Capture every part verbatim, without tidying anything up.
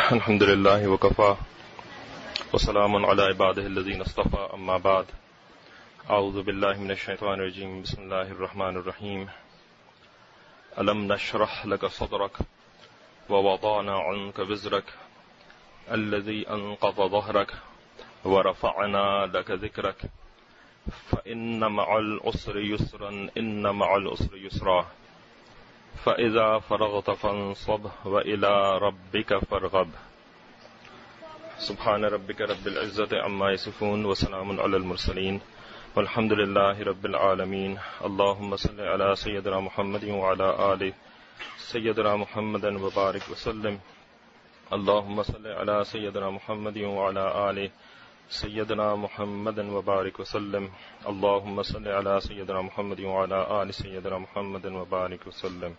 الحمد لله وكفى وسلام على عباده الذين اصطفى اما بعد اعوذ بالله من الشيطان الرجيم بسم الله الرحمن الرحيم الم نشرح لك صدرك ووضعنا عنك وزرك الذي انقض ظهرك ورفعنا لك ذكرك فإن مع العسر يسرا إن مع العسر يسرا فإذا فرغت فانصب وإلى ربك فارغب سبحان ربك رب العزة عما يصفون وسلام على المرسلين والحمد لله رب العالمين اللهم صل على سيدنا محمد وعلى آل سيدنا محمد وبارك وسلم اللهم صل على سيدنا محمد وعلى آل سیدنا محمد وبارک وسلم اللهم صل علی سیدنا محمد وعلی آل سیدنا محمد وبارک وسلم.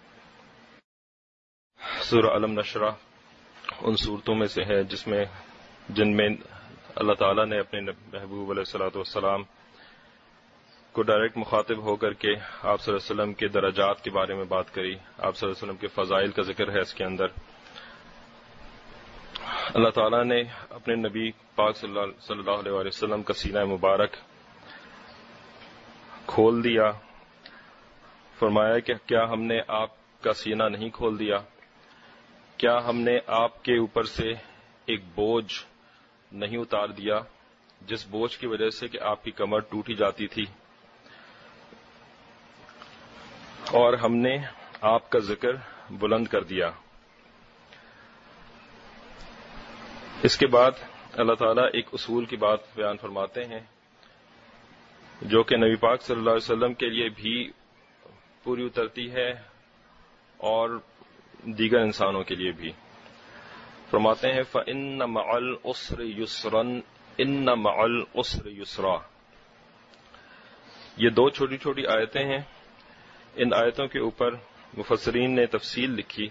سورہ الم نشرح ان صورتوں میں سے ہے جس میں جن میں اللہ تعالیٰ نے اپنے محبوب علیہ الصلوۃ والسلام کو ڈائریکٹ مخاطب ہو کر کے آپ صلی اللہ علیہ وسلم کے درجات کے بارے میں بات کری. آپ صلی اللہ علیہ وسلم کے فضائل کا ذکر ہے اس کے اندر. اللہ تعالیٰ نے اپنے نبی پاک صلی اللہ علیہ وسلم کا سینہ مبارک کھول دیا. فرمایا کہ کیا ہم نے آپ کا سینہ نہیں کھول دیا؟ کیا ہم نے آپ کے اوپر سے ایک بوجھ نہیں اتار دیا جس بوجھ کی وجہ سے کہ آپ کی کمر ٹوٹی جاتی تھی؟ اور ہم نے آپ کا ذکر بلند کر دیا. اس کے بعد اللہ تعالیٰ ایک اصول کی بات بیان فرماتے ہیں جو کہ نبی پاک صلی اللہ علیہ وسلم کے لیے بھی پوری اترتی ہے اور دیگر انسانوں کے لیے بھی. فرماتے ہیں فَإِنَّ مَعَ الْعُسْرِ يُسْرًا إِنَّ مَعَ الْعُسْرِ يُسْرًا. یہ دو چھوٹی چھوٹی آیتیں ہیں. ان آیتوں کے اوپر مفسرین نے تفصیل لکھی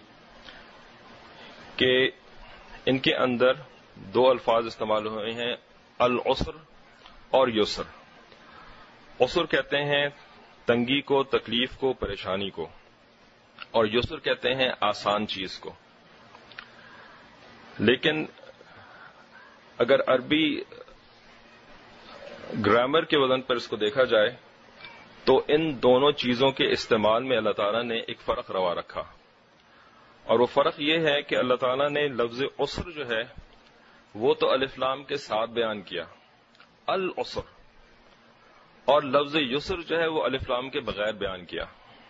کہ ان کے اندر دو الفاظ استعمال ہوئے ہیں، العسر اور یسر. عسر کہتے ہیں تنگی کو، تکلیف کو، پریشانی کو، اور یسر کہتے ہیں آسان چیز کو. لیکن اگر عربی گرامر کے وزن پر اس کو دیکھا جائے تو ان دونوں چیزوں کے استعمال میں اللہ تعالیٰ نے ایک فرق روا رکھا، اور وہ فرق یہ ہے کہ اللہ تعالیٰ نے لفظ عسر جو ہے وہ تو الف لام کے ساتھ بیان کیا، العسر، اور لفظ یسر جو ہے وہ الف لام کے بغیر بیان کیا.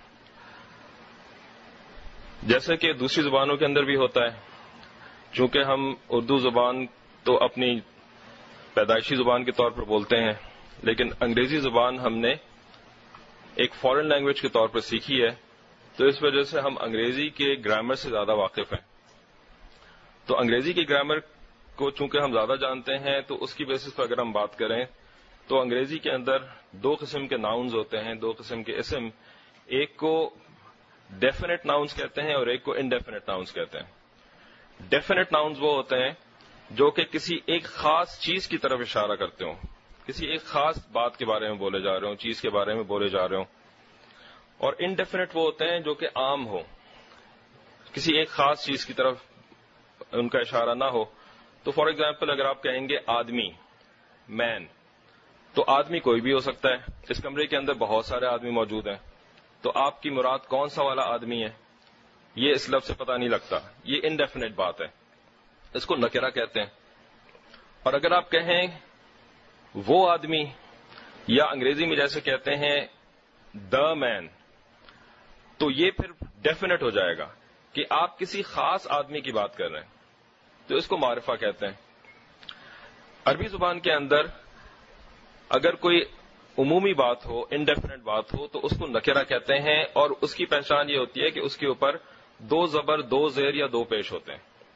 جیسے کہ دوسری زبانوں کے اندر بھی ہوتا ہے. چونکہ ہم اردو زبان تو اپنی پیدائشی زبان کے طور پر بولتے ہیں، لیکن انگریزی زبان ہم نے ایک فارن لینگویج کے طور پر سیکھی ہے، تو اس وجہ سے ہم انگریزی کے گرامر سے زیادہ واقف ہیں. تو انگریزی کی گرامر کو چونکہ ہم زیادہ جانتے ہیں تو اس کی بیسس پر اگر ہم بات کریں تو انگریزی کے اندر دو قسم کے ناؤنز ہوتے ہیں، دو قسم کے اسم. ایک کو ڈیفینٹ ناؤنز کہتے ہیں اور ایک کو انڈیفینٹ ناؤنز کہتے ہیں. ڈیفینٹ ناؤنز وہ ہوتے ہیں جو کہ کسی ایک خاص چیز کی طرف اشارہ کرتے ہوں، کسی ایک خاص بات کے بارے میں بولے جا رہے ہوں، چیز کے بارے میں بولے جا رہے ہوں. اور انڈیفینٹ وہ ہوتے ہیں جو کہ عام ہو، کسی ایک خاص چیز کی طرف ان کا اشارہ نہ ہو. تو فار ایگزامپل اگر آپ کہیں گے آدمی، مین، تو آدمی کوئی بھی ہو سکتا ہے. اس کمرے کے اندر بہت سارے آدمی موجود ہیں، تو آپ کی مراد کون سا والا آدمی ہے یہ اس لفظ سے پتہ نہیں لگتا. یہ انڈیفینٹ بات ہے، اس کو نکرہ کہتے ہیں. اور اگر آپ کہیں وہ آدمی، یا انگریزی میں جیسے کہتے ہیں دا مین، تو یہ پھر ڈیفینٹ ہو جائے گا کہ آپ کسی خاص آدمی کی بات کر رہے ہیں، تو اس کو معرفہ کہتے ہیں. عربی زبان کے اندر اگر کوئی عمومی بات ہو، انڈیفینٹ بات ہو، تو اس کو نکرہ کہتے ہیں، اور اس کی پہچان یہ ہوتی ہے کہ اس کے اوپر دو زبر، دو زیر یا دو پیش ہوتے ہیں.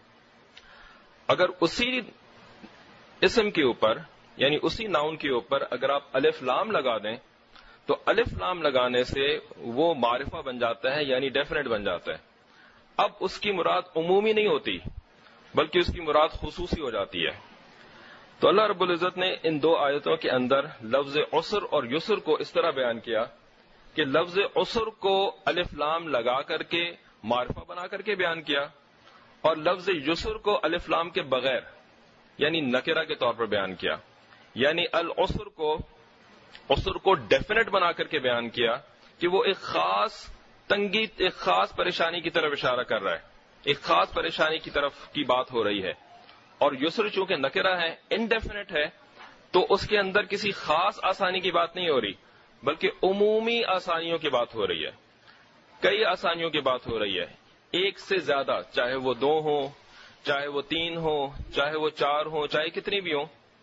اگر اسی اسم کے اوپر یعنی اسی ناؤن کے اوپر اگر آپ الف لام لگا دیں تو الف لام لگانے سے وہ معرفہ بن جاتا ہے، یعنی ڈیفینٹ بن جاتا ہے. اب اس کی مراد عمومی نہیں ہوتی بلکہ اس کی مراد خصوصی ہو جاتی ہے. تو اللہ رب العزت نے ان دو آیتوں کے اندر لفظ عسر اور یسر کو اس طرح بیان کیا کہ لفظ عسر کو الف لام لگا کر کے معرفہ بنا کر کے بیان کیا، اور لفظ یسر کو الف لام کے بغیر یعنی نکرہ کے طور پر بیان کیا، یعنی العسر کو عسر کو ڈیفینیٹ بنا کر کے بیان کیا کہ وہ ایک خاص تنگی، ایک خاص پریشانی کی طرف اشارہ کر رہا ہے، ایک خاص پریشانی کی طرف کی بات ہو رہی ہے. اور یسر چونکہ نکرہ ہے، انڈیفینیٹ ہے، تو اس کے اندر کسی خاص آسانی کی بات نہیں ہو رہی بلکہ عمومی آسانیوں کی بات ہو رہی ہے، کئی آسانیوں کی بات ہو رہی ہے، ایک سے زیادہ، چاہے وہ دو ہوں، چاہے وہ تین ہوں، چاہے وہ چار ہوں، چاہے کتنی بھی ہوں.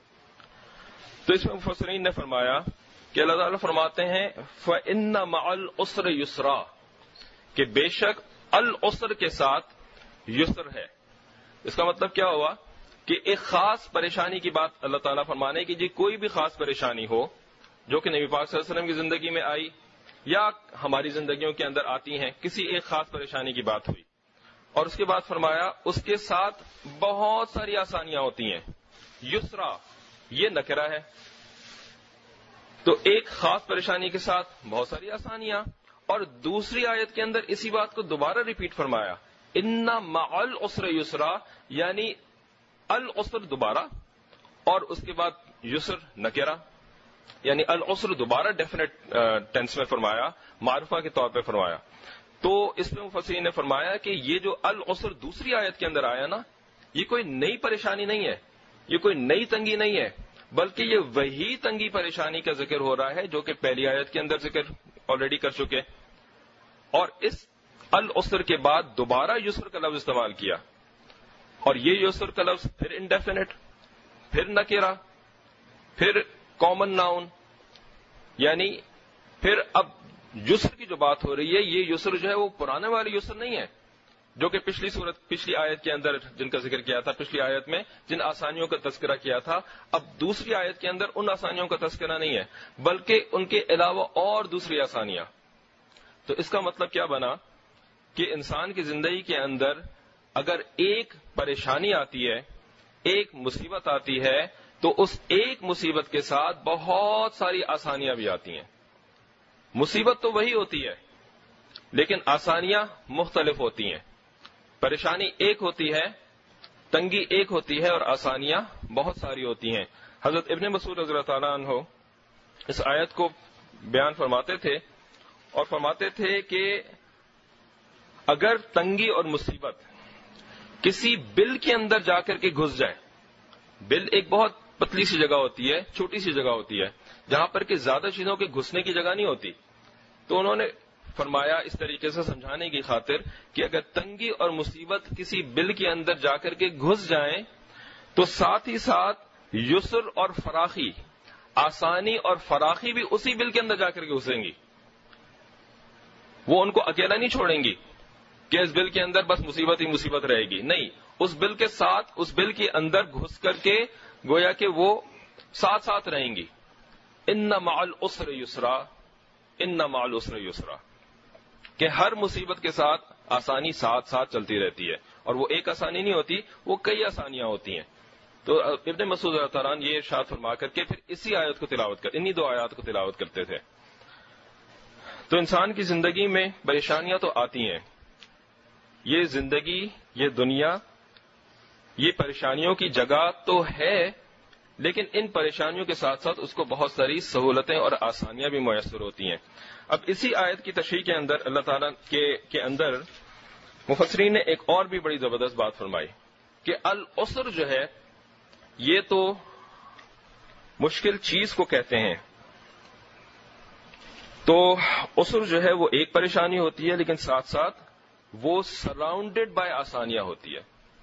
تو اس میں مفسرین نے فرمایا کہ اللہ تعالیٰ فرماتے ہیں فَإِنَّ مَعَ الْعُسْرِ يُسْرًا، کہ بے شک العسر کے ساتھ یسر ہے. اس کا مطلب کیا ہوا کہ ایک خاص پریشانی کی بات اللہ تعالیٰ فرمانے کی جی کوئی بھی خاص پریشانی ہو جو کہ نبی پاک صلی اللہ علیہ وسلم کی زندگی میں آئی یا ہماری زندگیوں کے اندر آتی ہیں، کسی ایک خاص پریشانی کی بات ہوئی، اور اس کے بعد فرمایا اس کے ساتھ بہت ساری آسانیاں ہوتی ہیں. یسرا یہ نکرہ ہے، تو ایک خاص پریشانی کے ساتھ بہت ساری آسانیاں. اور دوسری آیت کے اندر اسی بات کو دوبارہ ریپیٹ فرمایا، ان مع العسر یسرا، یعنی العسر دوبارہ اور اس کے بعد یسر نکرہ، یعنی العسر دوبارہ ڈیفینیٹ ٹینس میں فرمایا، معرفہ کے طور پہ فرمایا. تو اس میں مفسرین نے فرمایا کہ یہ جو العسر دوسری آیت کے اندر آیا نا، یہ کوئی نئی پریشانی نہیں ہے، یہ کوئی نئی تنگی نہیں ہے، بلکہ یہ وہی تنگی پریشانی کا ذکر ہو رہا ہے جو کہ پہلی آیت کے اندر ذکر آلریڈی کر چکے. اور اس العسر کے بعد دوبارہ یسر کا لفظ استعمال کیا، اور یہ یسر کا لفظ پھر انڈیفینٹ، پھر نکرہ، پھر کامن ناؤن، یعنی پھر اب یسر کی جو بات ہو رہی ہے یہ یسر جو ہے وہ پرانے والی یسر نہیں ہے جو کہ پچھلی صورت پچھلی آیت کے اندر جن کا ذکر کیا تھا، پچھلی آیت میں جن آسانیوں کا تذکرہ کیا تھا، اب دوسری آیت کے اندر ان آسانیوں کا تذکرہ نہیں ہے بلکہ ان کے علاوہ اور دوسری آسانیاں. تو اس کا مطلب کیا بنا کہ انسان کی زندگی کے اندر اگر ایک پریشانی آتی ہے، ایک مصیبت آتی ہے، تو اس ایک مصیبت کے ساتھ بہت ساری آسانیاں بھی آتی ہیں. مصیبت تو وہی ہوتی ہے لیکن آسانیاں مختلف ہوتی ہیں. پریشانی ایک ہوتی ہے، تنگی ایک ہوتی ہے، اور آسانیاں بہت ساری ہوتی ہیں. حضرت ابن مسعود رضی اللہ تعالیٰ عنہ اس آیت کو بیان فرماتے تھے اور فرماتے تھے کہ اگر تنگی اور مصیبت کسی بل کے اندر جا کر کے گھس جائے، بل ایک بہت پتلی سی جگہ ہوتی ہے، چھوٹی سی جگہ ہوتی ہے جہاں پر کہ زیادہ چیزوں کے گھسنے کی جگہ نہیں ہوتی، تو انہوں نے فرمایا اس طریقے سے سمجھانے کی خاطر کہ اگر تنگی اور مصیبت کسی بل کے اندر جا کر کے گھس جائیں تو ساتھ ہی ساتھ یسر اور فراخی، آسانی اور فراخی بھی اسی بل کے اندر جا کر کے گھسیں گی. وہ ان کو اکیلا نہیں چھوڑیں گی کہ اس بل کے اندر بس مصیبت ہی مصیبت رہے گی، نہیں، اس بل کے ساتھ اس بل کے اندر گھس کر کے گویا کہ وہ ساتھ ساتھ رہیں گی. ان مع العسر یسرا، ان مع العسر یسرا، کہ ہر مصیبت کے ساتھ آسانی ساتھ ساتھ چلتی رہتی ہے، اور وہ ایک آسانی نہیں ہوتی، وہ کئی آسانیاں ہوتی ہیں. تو ابن مسعود رضی اللہ عنہ یہ ارشاد فرما کر کے پھر اسی آیت کو تلاوت کر انہی دو آیات کو تلاوت کرتے تھے. تو انسان کی زندگی میں پریشانیاں تو آتی ہیں، یہ زندگی، یہ دنیا، یہ پریشانیوں کی جگہ تو ہے، لیکن ان پریشانیوں کے ساتھ ساتھ اس کو بہت ساری سہولتیں اور آسانیاں بھی میسر ہوتی ہیں. اب اسی آیت کی تشریح کے اندر اللہ تعالیٰ کے کے اندر مفسرین نے ایک اور بھی بڑی زبردست بات فرمائی کہ العسر جو ہے یہ تو مشکل چیز کو کہتے ہیں. تو عسر جو ہے وہ ایک پریشانی ہوتی ہے لیکن ساتھ ساتھ وہ سراؤنڈیڈ بائی آسانیاں ہوتی ہے.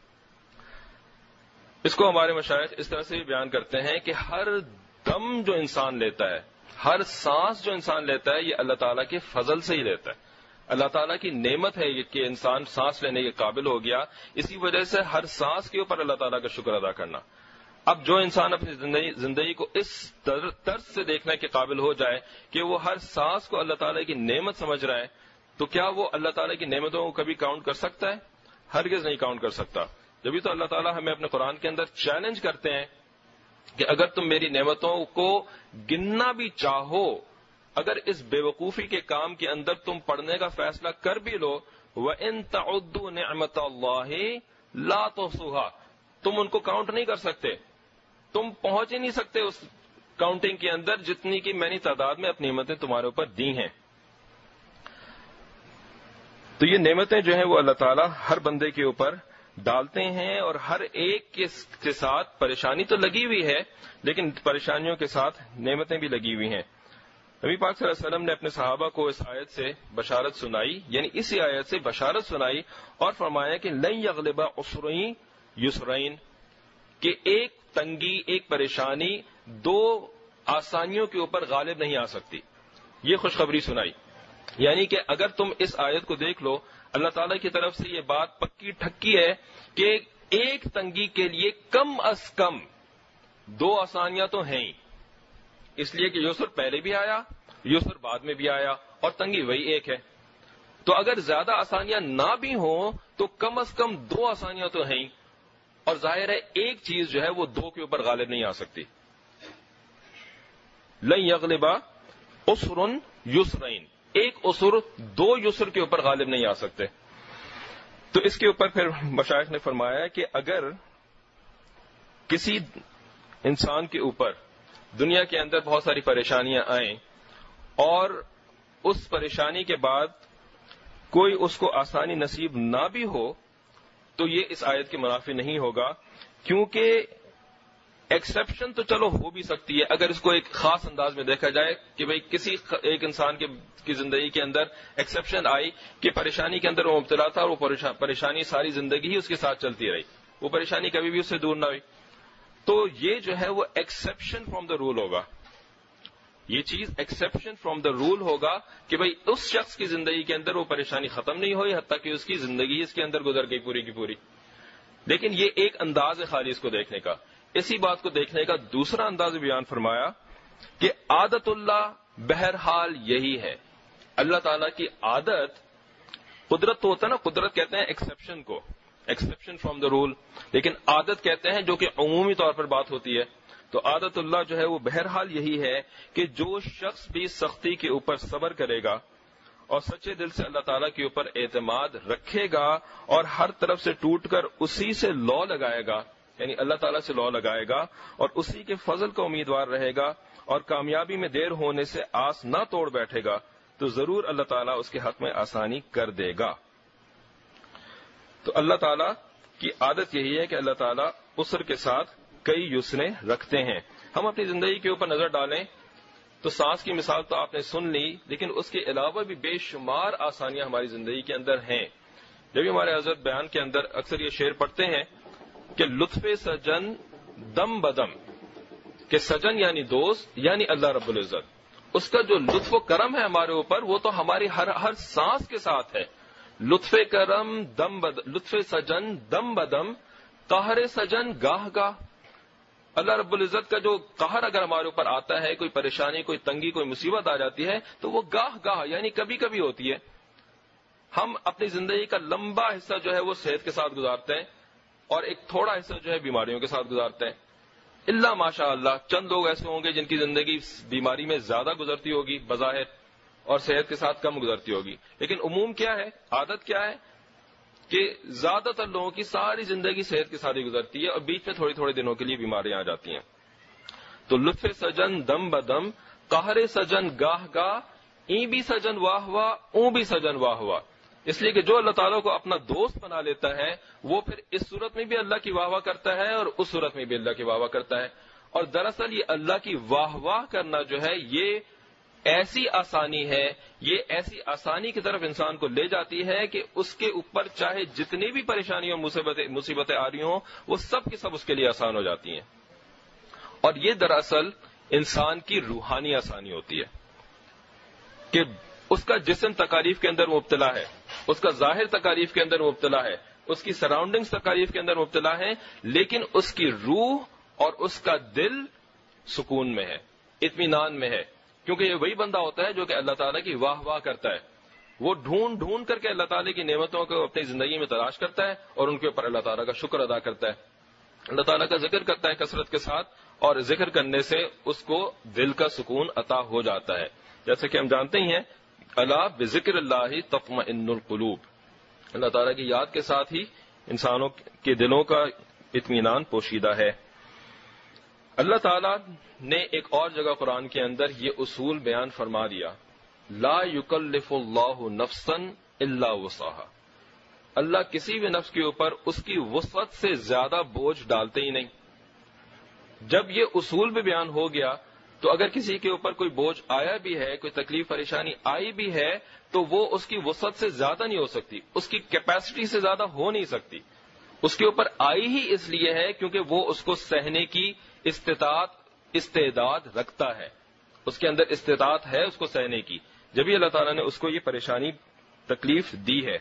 اس کو ہمارے مشائخ اس طرح سے بھی بیان کرتے ہیں کہ ہر دم جو انسان لیتا ہے، ہر سانس جو انسان لیتا ہے، یہ اللہ تعالیٰ کے فضل سے ہی لیتا ہے. اللہ تعالیٰ کی نعمت ہے یہ کہ انسان سانس لینے کے قابل ہو گیا، اسی وجہ سے ہر سانس کے اوپر اللہ تعالیٰ کا شکر ادا کرنا. اب جو انسان اپنی زندگی کو اس طرز سے دیکھنے کے قابل ہو جائے کہ وہ ہر سانس کو اللہ تعالیٰ کی نعمت سمجھ رہا ہے، تو کیا وہ اللہ تعالیٰ کی نعمتوں کو کبھی کاؤنٹ کر سکتا ہے؟ ہرگز نہیں کاؤنٹ کر سکتا. جبھی تو اللہ تعالیٰ ہمیں اپنے قرآن کے اندر چیلنج کرتے ہیں کہ اگر تم میری نعمتوں کو گننا بھی چاہو، اگر اس بے وقوفی کے کام کے اندر تم پڑھنے کا فیصلہ کر بھی لو، وَإِن تَعُدُّوا نِعْمَتَ اللَّهِ لا تحصوها، تم ان کو کاؤنٹ نہیں کر سکتے، تم پہنچ ہی نہیں سکتے اس کاؤنٹنگ کے اندر جتنی کی میں نے تعداد میں اپنی نعمتیں تمہارے اوپر دی ہیں۔ تو یہ نعمتیں جو ہیں وہ اللہ تعالیٰ ہر بندے کے اوپر ڈالتے ہیں، اور ہر ایک کے ساتھ پریشانی تو لگی ہوئی ہے، لیکن پریشانیوں کے ساتھ نعمتیں بھی لگی ہوئی ہیں۔ نبی پاک صلی اللہ علیہ وسلم نے اپنے صحابہ کو اس آیت سے بشارت سنائی، یعنی اسی آیت سے بشارت سنائی اور فرمایا کہ لن یغلب عسرین یسرین، کہ ایک تنگی، ایک پریشانی دو آسانیوں کے اوپر غالب نہیں آ سکتی۔ یہ خوشخبری سنائی، یعنی کہ اگر تم اس آیت کو دیکھ لو، اللہ تعالیٰ کی طرف سے یہ بات پکی ٹھکی ہے کہ ایک تنگی کے لیے کم از کم دو آسانیاں تو ہیں ہی، اس لیے کہ یسر پہلے بھی آیا، یسر بعد میں بھی آیا، اور تنگی وہی ایک ہے۔ تو اگر زیادہ آسانیاں نہ بھی ہوں تو کم از کم دو آسانیاں تو ہیں ہی، اور ظاہر ہے ایک چیز جو ہے وہ دو کے اوپر غالب نہیں آ سکتی۔ لن یغلب عسر یسرین، ایک عسر دو یسر کے اوپر غالب نہیں آ سکتے۔ تو اس کے اوپر پھر مشائخ نے فرمایا کہ اگر کسی انسان کے اوپر دنیا کے اندر بہت ساری پریشانیاں آئیں اور اس پریشانی کے بعد کوئی اس کو آسانی نصیب نہ بھی ہو، تو یہ اس آیت کے منافی نہیں ہوگا، کیونکہ ایکسیپشن تو چلو ہو بھی سکتی ہے اگر اس کو ایک خاص انداز میں دیکھا جائے کہ بھئی کسی ایک انسان کے کی زندگی کے اندر ایکسیپشن آئی کہ پریشانی کے اندر وہ مبتلا تھا اور وہ پریشانی ساری زندگی ہی اس کے ساتھ چلتی رہی، وہ پریشانی کبھی بھی اس سے دور نہ ہوئی، تو یہ جو ہے وہ ایکسیپشن فرام دا رول ہوگا، یہ چیز ایکسیپشن فرام دا رول ہوگا کہ بھئی اس شخص کی زندگی کے اندر وہ پریشانی ختم نہیں ہوئی حتیٰ کہ اس کی زندگی اس کے اندر گزر گئی پوری کی پوری۔ لیکن یہ ایک انداز ہے خالی اس کو دیکھنے کا۔ اسی بات کو دیکھنے کا دوسرا انداز بیان فرمایا کہ عادت اللہ بہرحال یہی ہے، اللہ تعالیٰ کی عادت، قدرت تو ہوتا ہے نا، قدرت کہتے ہیں ایکسیپشن کو، ایکسیپشن فرام دا رول، لیکن عادت کہتے ہیں جو کہ عمومی طور پر بات ہوتی ہے۔ تو عادت اللہ جو ہے وہ بہرحال یہی ہے کہ جو شخص بھی سختی کے اوپر صبر کرے گا اور سچے دل سے اللہ تعالیٰ کے اوپر اعتماد رکھے گا اور ہر طرف سے ٹوٹ کر اسی سے لو لگائے گا، یعنی اللہ تعالیٰ سے لو لگائے گا اور اسی کے فضل کا امیدوار رہے گا اور کامیابی میں دیر ہونے سے آس نہ توڑ بیٹھے گا، تو ضرور اللہ تعالیٰ اس کے حق میں آسانی کر دے گا۔ تو اللہ تعالیٰ کی عادت یہی ہے کہ اللہ تعالیٰ عسر کے ساتھ کئی یسریں رکھتے ہیں۔ ہم اپنی زندگی کے اوپر نظر ڈالیں تو سانس کی مثال تو آپ نے سن لی، لیکن اس کے علاوہ بھی بے شمار آسانیاں ہماری زندگی کے اندر ہیں۔ جب ہمارے حضرت بیان کے اندر اکثر یہ شعر پڑھتے ہیں کہ لطف سجن دم بدم، کہ سجن یعنی دوست یعنی اللہ رب العزت، اس کا جو لطف و کرم ہے ہمارے اوپر وہ تو ہماری ہر ہر سانس کے ساتھ ہے۔ لطف کرم دم بدم، لطف سجن دم بدم، قہر سجن گاہ گاہ، اللہ رب العزت کا جو قہر اگر ہمارے اوپر آتا ہے، کوئی پریشانی، کوئی تنگی، کوئی مصیبت آ جاتی ہے تو وہ گاہ گاہ یعنی کبھی کبھی ہوتی ہے۔ ہم اپنی زندگی کا لمبا حصہ جو ہے وہ صحت کے ساتھ گزارتے ہیں اور ایک تھوڑا حصہ جو ہے بیماریوں کے ساتھ گزارتے ہیں۔ اللہ ماشاء اللہ چند لوگ ایسے ہوں گے جن کی زندگی بیماری میں زیادہ گزرتی ہوگی بظاہر اور صحت کے ساتھ کم گزرتی ہوگی، لیکن عموم کیا ہے، عادت کیا ہے کہ زیادہ تر لوگوں کی ساری زندگی صحت کے ساتھ ہی گزرتی ہے اور بیچ میں تھوڑے تھوڑے دنوں کے لیے بیماریاں آ جاتی ہیں۔ تو لطف سجن دم بدم، قہر سجن گاہ گاہ، ای بھی سجن واہ واہ، اوں بھی سجن واہ واہ۔ اس لیے کہ جو اللہ تعالیٰ کو اپنا دوست بنا لیتا ہے وہ پھر اس صورت میں بھی اللہ کی واہ واہ کرتا ہے اور اس صورت میں بھی اللہ کی واہ واہ کرتا ہے۔ اور دراصل یہ اللہ کی واہ واہ کرنا جو ہے یہ ایسی آسانی ہے، یہ ایسی آسانی کی طرف انسان کو لے جاتی ہے کہ اس کے اوپر چاہے جتنی بھی پریشانیاں مصیبتیں مصیبتیں آ رہی ہوں وہ سب کی سب اس کے لیے آسان ہو جاتی ہیں۔ اور یہ دراصل انسان کی روحانی آسانی ہوتی ہے کہ اس کا جسم تکالیف کے اندر مبتلا ہے، اس کا ظاہر تکالیف کے اندر مبتلا ہے، اس کی سراؤنڈنگز تکالیف کے اندر مبتلا ہے، لیکن اس کی روح اور اس کا دل سکون میں ہے، اطمینان میں ہے، کیونکہ یہ وہی بندہ ہوتا ہے جو کہ اللہ تعالیٰ کی واہ واہ کرتا ہے، وہ ڈھونڈ ڈھونڈ کر کے اللہ تعالیٰ کی نعمتوں کو اپنی زندگی میں تلاش کرتا ہے اور ان کے اوپر اللہ تعالیٰ کا شکر ادا کرتا ہے، اللہ تعالیٰ کا ذکر کرتا ہے کثرت کے ساتھ، اور ذکر کرنے سے اس کو دل کا سکون عطا ہو جاتا ہے۔ جیسے کہ ہم جانتے ہی ہیں الا بذکر اللہ تطمئن القلوب، اللہ تعالیٰ کی یاد کے ساتھ ہی انسانوں کے دلوں کا اطمینان پوشیدہ ہے۔ اللہ تعالیٰ نے ایک اور جگہ قرآن کے اندر یہ اصول بیان فرما دیا، لا یکلف اللہ نفسا الا وسعها، اللہ کسی بھی نفس کے اوپر اس کی وسعت سے زیادہ بوجھ ڈالتے ہی نہیں۔ جب یہ اصول بھی بیان ہو گیا تو اگر کسی کے اوپر کوئی بوجھ آیا بھی ہے، کوئی تکلیف پریشانی آئی بھی ہے، تو وہ اس کی وسعت سے زیادہ نہیں ہو سکتی، اس کی کیپیسٹی سے زیادہ ہو نہیں سکتی۔ اس کے اوپر آئی ہی اس لیے ہے کیونکہ وہ اس کو سہنے کی استطاعت استعداد رکھتا ہے، اس کے اندر استطاعت ہے اس کو سہنے کی، جبھی اللہ تعالیٰ نے اس کو یہ پریشانی تکلیف دی ہے۔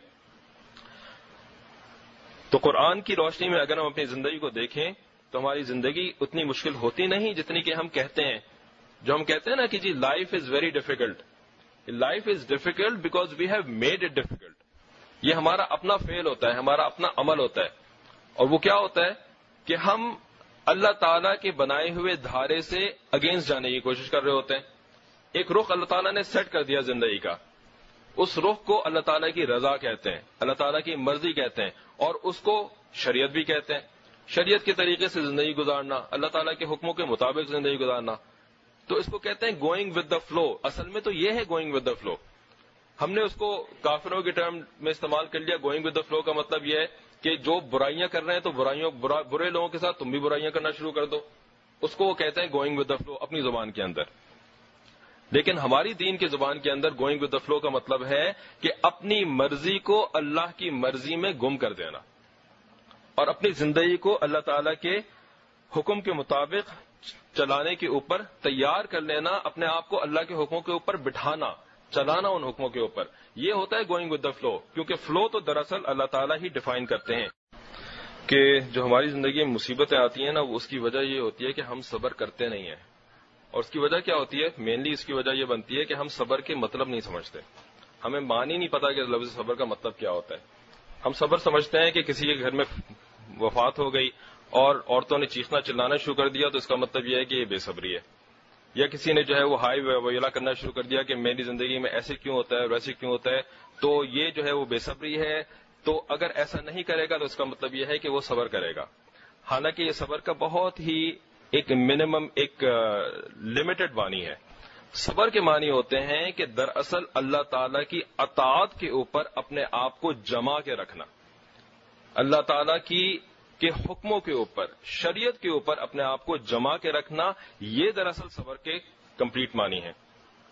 تو قرآن کی روشنی میں اگر ہم اپنی زندگی کو دیکھیں تو ہماری زندگی اتنی مشکل ہوتی نہیں جتنی کہ ہم کہتے ہیں۔ جو ہم کہتے ہیں نا کہ جی life is very difficult, life is difficult because we have made it difficult, یہ ہمارا اپنا فعل ہوتا ہے، ہمارا اپنا عمل ہوتا ہے۔ اور وہ کیا ہوتا ہے کہ ہم اللہ تعالیٰ کے بنائے ہوئے دھارے سے اگینسٹ جانے کی کوشش کر رہے ہوتے ہیں۔ ایک رخ اللہ تعالیٰ نے سیٹ کر دیا زندگی کا، اس رخ کو اللہ تعالیٰ کی رضا کہتے ہیں، اللہ تعالیٰ کی مرضی کہتے ہیں، اور اس کو شریعت بھی کہتے ہیں۔ شریعت کے طریقے سے زندگی گزارنا، اللہ تعالیٰ کے حکموں کے مطابق زندگی گزارنا، تو اس کو کہتے ہیں گوئنگ ود دا فلو۔ اصل میں تو یہ ہے گوئنگ ود دا فلو، ہم نے اس کو کافروں کے ٹرم میں استعمال کر لیا۔ گوئنگ ود دا فلو کا مطلب یہ ہے کہ جو برائیاں کر رہے ہیں تو برائیوں برا, برے لوگوں کے ساتھ تم بھی برائیاں کرنا شروع کر دو، اس کو وہ کہتے ہیں گوئنگ ود دا فلو اپنی زبان کے اندر۔ لیکن ہماری دین کی زبان کے اندر گوئنگ ود دا فلو کا مطلب ہے کہ اپنی مرضی کو اللہ کی مرضی میں گم کر دینا، اور اپنی زندگی کو اللہ تعالی کے حکم کے مطابق چلانے کے اوپر تیار کر لینا، اپنے آپ کو اللہ کے حکموں کے اوپر بٹھانا، چلانا ان حکموں کے اوپر، یہ ہوتا ہے گوئنگ ود دا فلو۔ کیونکہ فلو تو دراصل اللہ تعالیٰ ہی ڈیفائن کرتے ہیں کہ جو ہماری زندگی میں مصیبتیں آتی ہیں نا، اس کی وجہ یہ ہوتی ہے کہ ہم صبر کرتے نہیں ہیں، اور اس کی وجہ کیا ہوتی ہے؟ مینلی اس کی وجہ یہ بنتی ہے کہ ہم صبر کے مطلب نہیں سمجھتے، ہمیں معنی نہیں پتا کہ لفظ صبر کا مطلب کیا ہوتا ہے۔ ہم صبر سمجھتے ہیں کہ کسی کے گھر میں وفات ہو گئی اور عورتوں نے چیخنا چلانا شروع کر دیا تو اس کا مطلب یہ ہے کہ یہ بے صبری ہے، یا کسی نے جو ہے وہ ہائی ویلا کرنا شروع کر دیا کہ میری زندگی میں ایسے کیوں ہوتا ہے اور ویسے کیوں ہوتا ہے، تو یہ جو ہے وہ بے صبری ہے۔ تو اگر ایسا نہیں کرے گا تو اس کا مطلب یہ ہے کہ وہ صبر کرے گا، حالانکہ یہ صبر کا بہت ہی ایک منیمم ایک لمیٹڈ معنی ہے۔ صبر کے معنی ہوتے ہیں کہ دراصل اللہ تعالی کی اطاعت کے اوپر اپنے آپ کو جما کے رکھنا، اللہ تعالی کی کے حکموں کے اوپر، شریعت کے اوپر اپنے آپ کو جما کے رکھنا، یہ دراصل صبر کے کمپلیٹ معنی ہے۔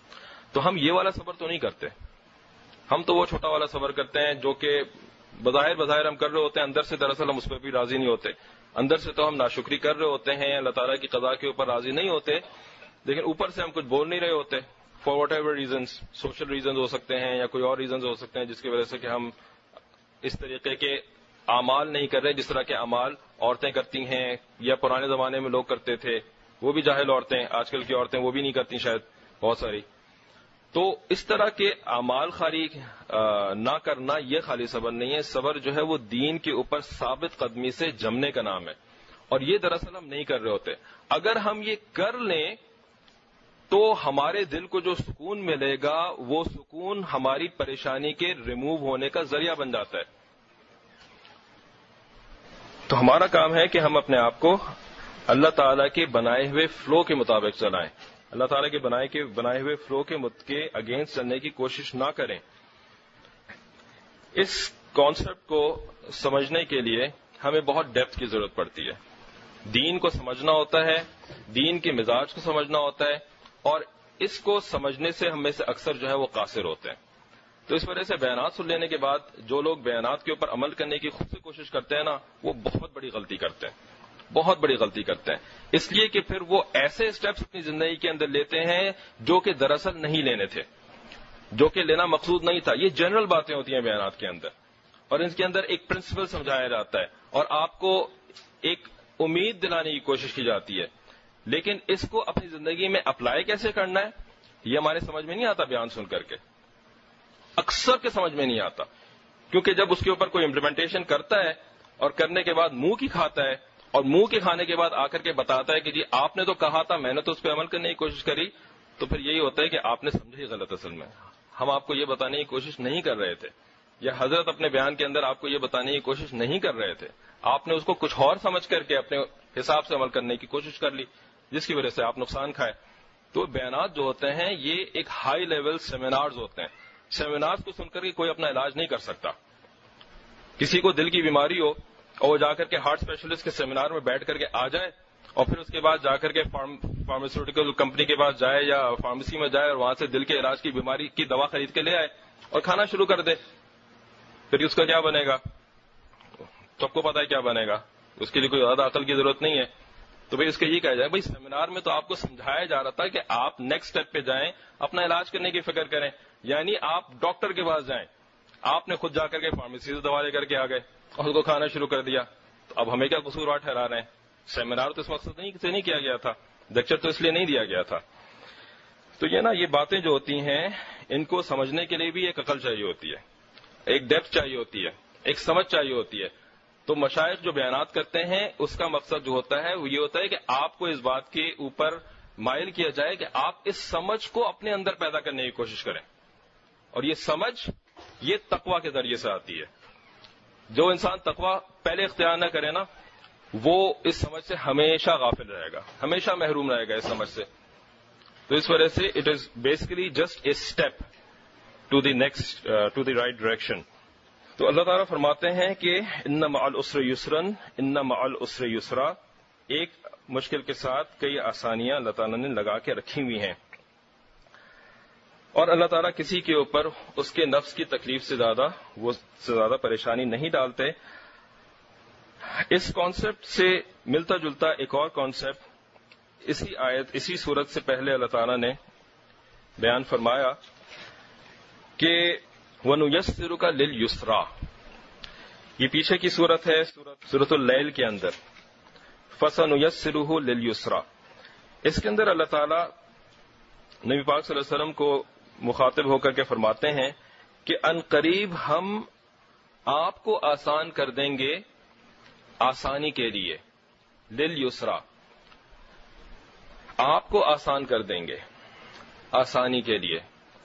تو ہم یہ والا صبر تو نہیں کرتے، ہم تو وہ چھوٹا والا صبر کرتے ہیں جو کہ بظاہر بظاہر ہم کر رہے ہوتے ہیں، اندر سے دراصل ہم اس پہ بھی راضی نہیں ہوتے، اندر سے تو ہم ناشکری کر رہے ہوتے ہیں، اللہ تعالیٰ کی قضا کے اوپر راضی نہیں ہوتے، لیکن اوپر سے ہم کچھ بول نہیں رہے ہوتے for whatever reasons, social reasons ہو سکتے ہیں یا کوئی اور ریزنز ہو سکتے ہیں جس کی وجہ سے کہ ہم اس طریقے کے اعمال نہیں کر رہے جس طرح کے اعمال عورتیں کرتی ہیں یا پرانے زمانے میں لوگ کرتے تھے، وہ بھی جاہل عورتیں، آج کل کی عورتیں وہ بھی نہیں کرتی شاید بہت ساری۔ تو اس طرح کے اعمال خالی نہ کرنا یہ خالی صبر نہیں ہے، صبر جو ہے وہ دین کے اوپر ثابت قدمی سے جمنے کا نام ہے، اور یہ دراصل ہم نہیں کر رہے ہوتے۔ اگر ہم یہ کر لیں تو ہمارے دل کو جو سکون ملے گا وہ سکون ہماری پریشانی کے ریموو ہونے کا ذریعہ بن جاتا ہے۔ تو ہمارا کام ہے کہ ہم اپنے آپ کو اللہ تعالیٰ کے بنائے ہوئے فلو کے مطابق چلائیں، اللہ تعالیٰ کے بنائے کے بنائے ہوئے فلو کے کے اگینسٹ چلنے کی کوشش نہ کریں۔ اس کانسیپٹ کو سمجھنے کے لیے ہمیں بہت ڈیپتھ کی ضرورت پڑتی ہے، دین کو سمجھنا ہوتا ہے، دین کے مزاج کو سمجھنا ہوتا ہے، اور اس کو سمجھنے سے ہم میں سے اکثر جو ہے وہ قاصر ہوتے ہیں۔ تو اس وجہ سے بیانات سن لینے کے بعد جو لوگ بیانات کے اوپر عمل کرنے کی خود سے کوشش کرتے ہیں نا، وہ بہت بڑی غلطی کرتے ہیں، بہت بڑی غلطی کرتے ہیں، اس لیے کہ پھر وہ ایسے اسٹیپس اپنی زندگی کے اندر لیتے ہیں جو کہ دراصل نہیں لینے تھے، جو کہ لینا مقصود نہیں تھا۔ یہ جنرل باتیں ہوتی ہیں بیانات کے اندر، اور ان کے اندر ایک پرنسپل سمجھایا جاتا ہے اور آپ کو ایک امید دلانے کی کوشش کی جاتی ہے، لیکن اس کو اپنی زندگی میں اپلائی کیسے کرنا ہے یہ ہمارے سمجھ میں نہیں آتا۔ بیان سن کر کے اکثر کے سمجھ میں نہیں آتا، کیونکہ جب اس کے اوپر کوئی امپلیمنٹیشن کرتا ہے اور کرنے کے بعد منہ کی کھاتا ہے اور منہ کے کھانے کے بعد آ کر کے بتاتا ہے کہ جی آپ نے تو کہا تھا، میں نے تو اس پہ عمل کرنے کی کوشش کری، تو پھر یہی ہوتا ہے کہ آپ نے سمجھا ہی غلط۔ اصل میں ہم آپ کو یہ بتانے کی کوشش نہیں کر رہے تھے، یا حضرت اپنے بیان کے اندر آپ کو یہ بتانے کی کوشش نہیں کر رہے تھے، آپ نے اس کو کچھ اور سمجھ کر کے اپنے حساب سے عمل کرنے کی کوشش کر لی، جس کی وجہ سے آپ نقصان کھائے. تو بیانات جو ہوتے ہیں یہ ایک ہائی لیول سیمینارز ہوتے ہیں. سیمینارز کو سن کر کے کوئی اپنا علاج نہیں کر سکتا. کسی کو دل کی بیماری ہو اور وہ جا کر کے ہارٹ اسپیشلسٹ کے سیمینار میں بیٹھ کر کے آ جائے اور پھر اس کے بعد جا کر کے فارماسیوٹیکل کمپنی کے پاس جائے یا فارمیسی میں جائے اور وہاں سے دل کے علاج کی بیماری کی دوا خرید کے لے آئے اور کھانا شروع کر دے، پھر اس کا کیا بنے گا؟ سب کو پتا ہے کیا بنے گا، اس کے لیے کوئی زیادہ عقل کی ضرورت نہیں ہے. تو بھائی اس کا یہ کہا جائے، بھائی سیمینار میں تو آپ کو سمجھایا جا رہا تھا کہ آپ نیکسٹ اسٹیپ پہ جائیں، اپنا علاج کرنے کی فکر کریں، یعنی آپ ڈاکٹر کے پاس جائیں. آپ نے خود جا کر کے فارمیسی سے دوا لے کر کے آ گئے اور اس کو کھانا شروع کر دیا. تو اب ہمیں کیا قصوروار ٹھہرا رہے ہیں؟ سیمینار تو اس مقصد نہیں سے نہیں کیا گیا تھا، لیکچر تو اس لیے نہیں دیا گیا تھا. تو یہ نا یہ باتیں جو ہوتی ہیں ان کو سمجھنے کے لیے بھی ایک عقل چاہیے ہوتی ہے، ایک ڈیپتھ چاہیے ہوتی ہے، ایک سمجھ چاہیے ہوتی ہے. تو مشائخ جو بیانات کرتے ہیں اس کا مقصد جو ہوتا ہے وہ یہ ہوتا ہے کہ آپ کو اس بات کے اوپر مائل کیا جائے کہ آپ اس سمجھ کو اپنے اندر پیدا کرنے کی کوشش کریں. اور یہ سمجھ یہ تقویٰ کے ذریعے سے آتی ہے. جو انسان تقویٰ پہلے اختیار نہ کرے نا وہ اس سمجھ سے ہمیشہ غافل رہے گا، ہمیشہ محروم رہے گا اس سمجھ سے. تو اس وجہ سے it is basically just a step to the next to the right direction. تو اللہ تعالیٰ فرماتے ہیں کہ ان مع العسر یسرن ان مع العسر یسرا، ایک مشکل کے ساتھ کئی آسانیاں اللہ تعالیٰ نے لگا کے رکھی ہوئی ہیں. اور اللہ تعالیٰ کسی کے اوپر اس کے نفس کی تکلیف سے زیادہ وہ سے زیادہ پریشانی نہیں ڈالتے. اس کانسیپٹ سے ملتا جلتا ایک اور کانسیپٹ اسی آیت اسی صورت سے پہلے اللہ تعالیٰ نے بیان فرمایا کہ وَنُيَسِّرُكَ لِلْيُسْرَى. یہ پیچھے کی صورت ہے سورۃ اللیل کے اندر، فَسَنُيَسِّرُهُ لِلْيُسْرَى. اس کے اندر اللہ تعالیٰ نبی پاک صلی اللہ علیہ وسلم کو مخاطب ہو کر کے فرماتے ہیں کہ ان قریب ہم آپ کو آسان کر دیں گے آسانی کے لیے، لِلْيُسْرَى، آپ کو آسان کر دیں گے آسانی کے لیے.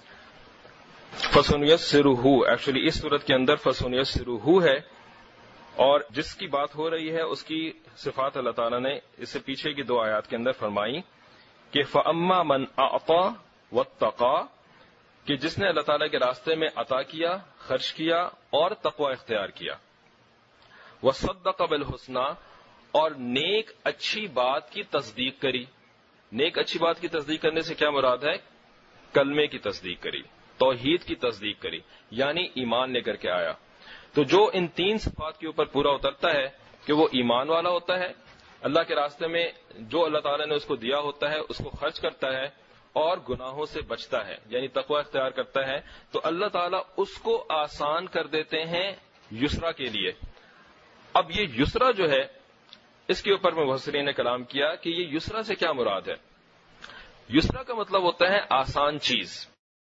فَسَنُيَسِّرُهُ ایکچولی اس صورت کے اندر فَسَنُيَسِّرُهُ ہے، اور جس کی بات ہو رہی ہے اس کی صفات اللہ تعالیٰ نے اس سے پیچھے کی دو آیات کے اندر فرمائی کہ فَأَمَّا مَنْ أَعْطَى وَاتَّقَى، کہ جس نے اللہ تعالیٰ کے راستے میں عطا کیا، خرچ کیا اور تقوی اختیار کیا. وَصَدَّقَ بِالْحُسْنَى، اور نیک اچھی بات کی تصدیق کری. نیک اچھی بات کی تصدیق کرنے سے کیا مراد ہے؟ کلمے کی تصدیق کری، توحید کی تصدیق کری، یعنی ایمان لے کر کے آیا. تو جو ان تین صفات کے اوپر پورا اترتا ہے کہ وہ ایمان والا ہوتا ہے، اللہ کے راستے میں جو اللہ تعالیٰ نے اس کو دیا ہوتا ہے اس کو خرچ کرتا ہے اور گناہوں سے بچتا ہے، یعنی تقوی اختیار کرتا ہے، تو اللہ تعالیٰ اس کو آسان کر دیتے ہیں یسرا کے لیے. اب یہ یسرا جو ہے اس کے اوپر مفسرین نے کلام کیا کہ یہ یسرا سے کیا مراد ہے. یسرا کا مطلب ہوتا ہے آسان چیز،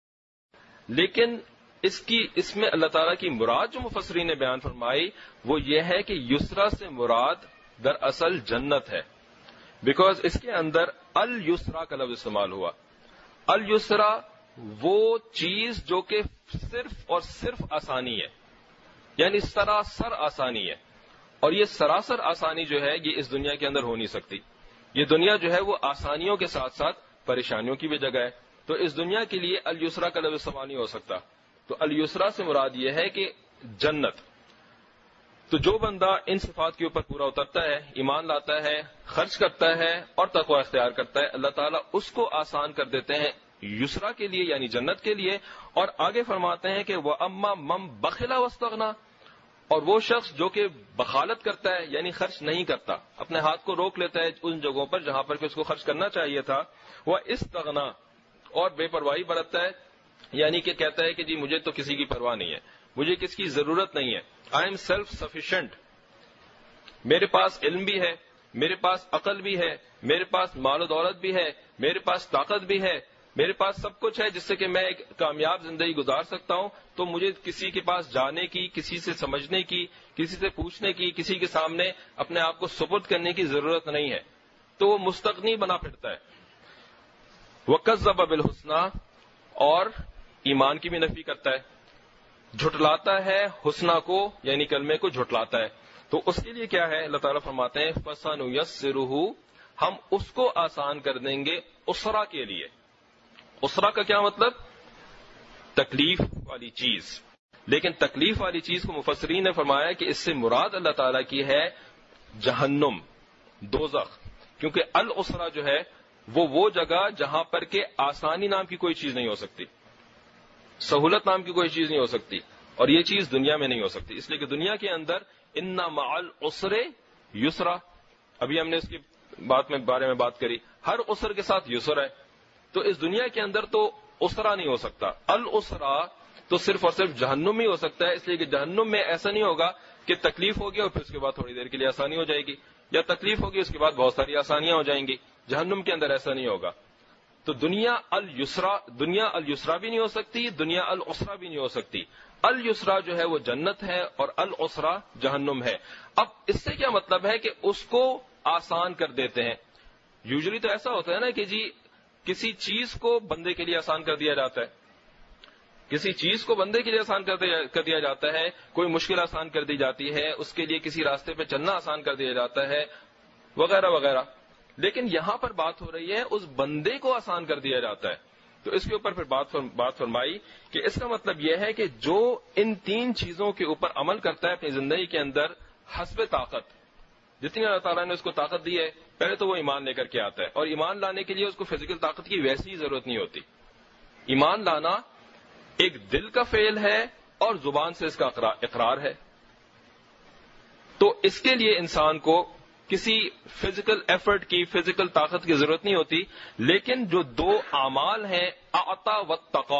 لیکن اس کی اس میں اللہ تعالیٰ کی مراد جو مفسرین نے بیان فرمائی وہ یہ ہے کہ یسرا سے مراد دراصل جنت ہے، بیکاز اس کے اندر الیسرا کا لفظ استعمال ہوا. الیسرا وہ چیز جو کہ صرف اور صرف آسانی ہے، یعنی سراسر آسانی ہے. اور یہ سراسر آسانی جو ہے یہ اس دنیا کے اندر ہو نہیں سکتی. یہ دنیا جو ہے وہ آسانیوں کے ساتھ ساتھ پریشانیوں کی بھی جگہ ہے. تو اس دنیا کے لیے الیسرا کا لفظ استعمال نہیں ہو سکتا. تو الیسرا سے مراد یہ ہے کہ جنت. تو جو بندہ ان صفات کے اوپر پورا اترتا ہے، ایمان لاتا ہے، خرچ کرتا ہے اور تقوی اختیار کرتا ہے، اللہ تعالیٰ اس کو آسان کر دیتے ہیں یسرا کے لیے، یعنی جنت کے لیے. اور آگے فرماتے ہیں کہ وَأَمَّا مَن بَخِلَ وَاسْتَغْنَىٰ، اور وہ شخص جو کہ بخالت کرتا ہے یعنی خرچ نہیں کرتا، اپنے ہاتھ کو روک لیتا ہے ان جگہوں پر جہاں پر کہ اس کو خرچ کرنا چاہیے تھا، وہ استغنا، اور بے پرواہی برتتا ہے، یعنی کہ کہتا ہے کہ جی مجھے تو کسی کی پرواہ نہیں ہے، مجھے کس کی ضرورت نہیں ہے، آئی ایم سیلف سفیشینٹ، میرے پاس علم بھی ہے، میرے پاس عقل بھی ہے، میرے پاس مال و دولت بھی ہے، میرے پاس طاقت بھی ہے، میرے پاس سب کچھ ہے جس سے کہ میں ایک کامیاب زندگی گزار سکتا ہوں. تو مجھے کسی کے پاس جانے کی، کسی سے سمجھنے کی، کسی سے پوچھنے کی، کسی کے سامنے اپنے آپ کو سپرد کرنے کی ضرورت نہیں ہے. تو وہ مستغنی بنا پھرتا ہے. وَكَذَّبَ بِالْحُسْنَىٰ، اور ایمان کی بھی نفی کرتا ہے. جھٹلاتا ہے حسنہ کو یعنی کلمے کو جھٹلاتا ہے. تو اس کے لیے کیا ہے؟ اللہ تعالیٰ فرماتے ہیں فَسَنُيَسِّرُهُ، ہم اس کو آسان کر دیں گے اسرا کے لیے. اسرا کا کیا مطلب؟ تکلیف والی چیز. لیکن تکلیف والی چیز کو مفسرین نے فرمایا کہ اس سے مراد اللہ تعالیٰ کی ہے جہنم، دوزخ. کیونکہ الاسرا جو ہے وہ وہ جگہ جہاں پر کہ آسانی نام کی کوئی چیز نہیں ہو سکتی، سہولت نام کی کوئی چیز نہیں ہو سکتی، اور یہ چیز دنیا میں نہیں ہو سکتی. اس لیے کہ دنیا کے اندر ان مع العسر یسرا، ابھی ہم نے اس کی بات میں بارے میں بات کری، ہر عسر کے ساتھ یسر ہے. تو اس دنیا کے اندر تو اسرا نہیں ہو سکتا. الاسرا تو صرف اور صرف جہنم ہی ہو سکتا ہے. اس لیے کہ جہنم میں ایسا نہیں ہوگا کہ تکلیف ہوگی اور پھر اس کے بعد تھوڑی دیر کے لیے آسانی ہو جائے گی، یا تکلیف ہوگی اس کے بعد بہت ساری آسانیاں ہو جائیں گی. جہنم کے اندر ایسا نہیں ہوگا. تو دنیا الیسرا دنیا الیسرا بھی نہیں ہو سکتی، دنیا العسرا بھی نہیں ہو سکتی. الیسرا جو ہے وہ جنت ہے اور العسرا جہنم ہے. اب اس سے کیا مطلب ہے کہ اس کو آسان کر دیتے ہیں. یوزلی تو ایسا ہوتا ہے نا کہ جی کسی چیز کو بندے کے لیے آسان کر دیا جاتا ہے، کسی چیز کو بندے کے لیے آسان کر دیا جاتا ہے، کوئی مشکل آسان کر دی جاتی ہے، اس کے لیے کسی راستے پہ چلنا آسان کر دیا جاتا ہے وغیرہ وغیرہ. لیکن یہاں پر بات ہو رہی ہے اس بندے کو آسان کر دیا جاتا ہے. تو اس کے اوپر پھر بات بات فرمائی کہ اس کا مطلب یہ ہے کہ جو ان تین چیزوں کے اوپر عمل کرتا ہے اپنی زندگی کے اندر حسب طاقت، جتنی اللہ تعالیٰ نے اس کو طاقت دی ہے، پہلے تو وہ ایمان لے کر کے آتا ہے، اور ایمان لانے کے لیے اس کو فزیکل طاقت کی ویسی ہی ضرورت نہیں ہوتی. ایمان لانا ایک دل کا فعل ہے اور زبان سے اس کا اقرار ہے. تو اس کے لیے انسان کو کسی فزیکل ایفرٹ کی، فزیکل طاقت کی ضرورت نہیں ہوتی. لیکن جو دو اعمال ہیں اعطا و تقا،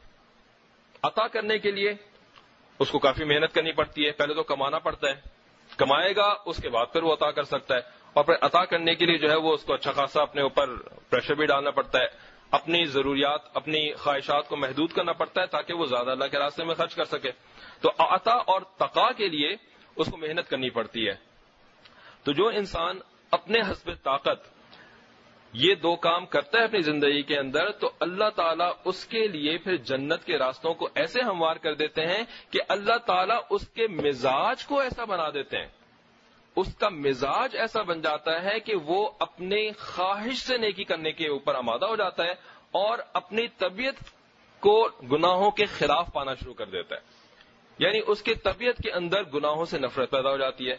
عطا کرنے کے لیے اس کو کافی محنت کرنی پڑتی ہے. پہلے تو کمانا پڑتا ہے، کمائے گا اس کے بعد پھر وہ عطا کر سکتا ہے. اور پھر عطا کرنے کے لیے جو ہے وہ اس کو اچھا خاصا اپنے اوپر پریشر بھی ڈالنا پڑتا ہے، اپنی ضروریات، اپنی خواہشات کو محدود کرنا پڑتا ہے تاکہ وہ زیادہ اللہ کے راستے میں خرچ کر سکے. تو عطا اور تقا کے لیے اس کو محنت کرنی پڑتی ہے. تو جو انسان اپنے حسب طاقت یہ دو کام کرتا ہے اپنی زندگی کے اندر، تو اللہ تعالیٰ اس کے لیے پھر جنت کے راستوں کو ایسے ہموار کر دیتے ہیں کہ اللہ تعالیٰ اس کے مزاج کو ایسا بنا دیتے ہیں، اس کا مزاج ایسا بن جاتا ہے کہ وہ اپنے خواہش سے نیکی کرنے کے اوپر آمادہ ہو جاتا ہے اور اپنی طبیعت کو گناہوں کے خلاف پانا شروع کر دیتا ہے. یعنی اس کی طبیعت کے اندر گناہوں سے نفرت پیدا ہو جاتی ہے.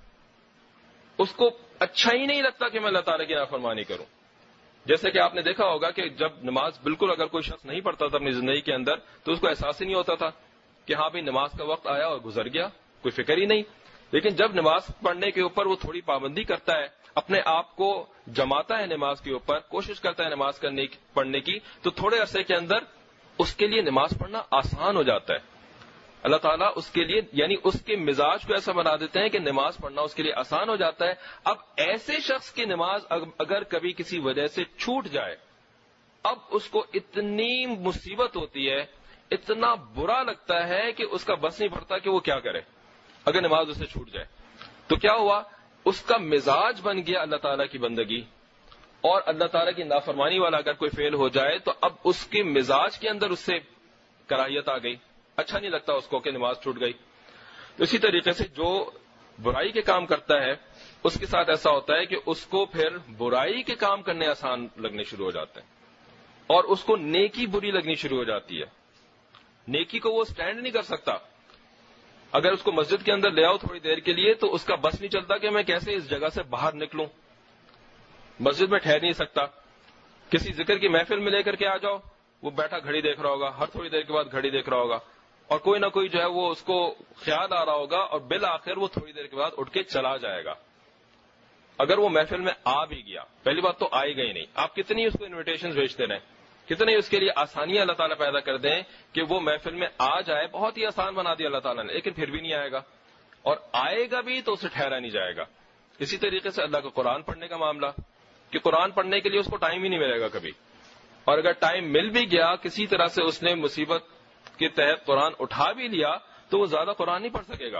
اس کو اچھا ہی نہیں لگتا کہ میں اللہ تعالیٰ کی نافرمانی کروں. جیسے کہ آپ نے دیکھا ہوگا کہ جب نماز بالکل اگر کوئی شخص نہیں پڑھتا تھا اپنی زندگی کے اندر تو اس کو احساس ہی نہیں ہوتا تھا کہ ہاں بھی نماز کا وقت آیا اور گزر گیا، کوئی فکر ہی نہیں. لیکن جب نماز پڑھنے کے اوپر وہ تھوڑی پابندی کرتا ہے، اپنے آپ کو جماتا ہے نماز کے اوپر، کوشش کرتا ہے نماز کرنے پڑھنے کی، تو تھوڑے عرصے کے اندر اس کے لیے نماز پڑھنا آسان ہو جاتا ہے. اللہ تعالیٰ اس کے لیے یعنی اس کے مزاج کو ایسا بنا دیتے ہیں کہ نماز پڑھنا اس کے لیے آسان ہو جاتا ہے. اب ایسے شخص کی نماز اگر کبھی کسی وجہ سے چھوٹ جائے، اب اس کو اتنی مصیبت ہوتی ہے، اتنا برا لگتا ہے کہ اس کا بس نہیں پڑتا کہ وہ کیا کرے اگر نماز اسے چھوٹ جائے. تو کیا ہوا؟ اس کا مزاج بن گیا اللہ تعالیٰ کی بندگی، اور اللہ تعالیٰ کی نافرمانی والا اگر کوئی فعل ہو جائے تو اب اس کے مزاج کے اندر اس سے کراہیت آ گئی، اچھا نہیں لگتا اس کو کہ نماز چھوٹ گئی. تو اسی طریقے سے جو برائی کے کام کرتا ہے اس کے ساتھ ایسا ہوتا ہے کہ اس کو پھر برائی کے کام کرنے آسان لگنے شروع ہو جاتے ہیں اور اس کو نیکی بری لگنی شروع ہو جاتی ہے. نیکی کو وہ سٹینڈ نہیں کر سکتا. اگر اس کو مسجد کے اندر لے آؤ تھوڑی دیر کے لیے تو اس کا بس نہیں چلتا کہ میں کیسے اس جگہ سے باہر نکلوں، مسجد میں ٹھہر نہیں سکتا. کسی ذکر کی محفل میں لے کر کے آ جاؤ، وہ بیٹھا گھڑی دیکھ رہا ہوگا، ہر تھوڑی دیر کے بعد گھڑی دیکھ رہا ہوگا، اور کوئی نہ کوئی جو ہے وہ اس کو خیال آ رہا ہوگا، اور بالآخر وہ تھوڑی دیر کے بعد اٹھ کے چلا جائے گا. اگر وہ محفل میں آ بھی گیا، پہلی بات تو آئے گا ہی نہیں. آپ کتنی اس کو انویٹیشن بھیجتے رہیں، کتنے اس کے لیے آسانیاں اللہ تعالیٰ پیدا کر دیں کہ وہ محفل میں آ جائے، بہت ہی آسان بنا دیا اللہ تعالیٰ نے، لیکن پھر بھی نہیں آئے گا، اور آئے گا بھی تو اسے ٹھہرا نہیں جائے گا. اسی طریقے سے اللہ کا قرآن پڑھنے کا معاملہ کہ قرآن پڑھنے کے لیے اس کو ٹائم ہی نہیں ملے گا کبھی، اور اگر ٹائم مل بھی گیا کسی طرح سے اس نے مصیبت کے تحت قرآن اٹھا بھی لیا تو وہ زیادہ قرآن نہیں پڑھ سکے گا،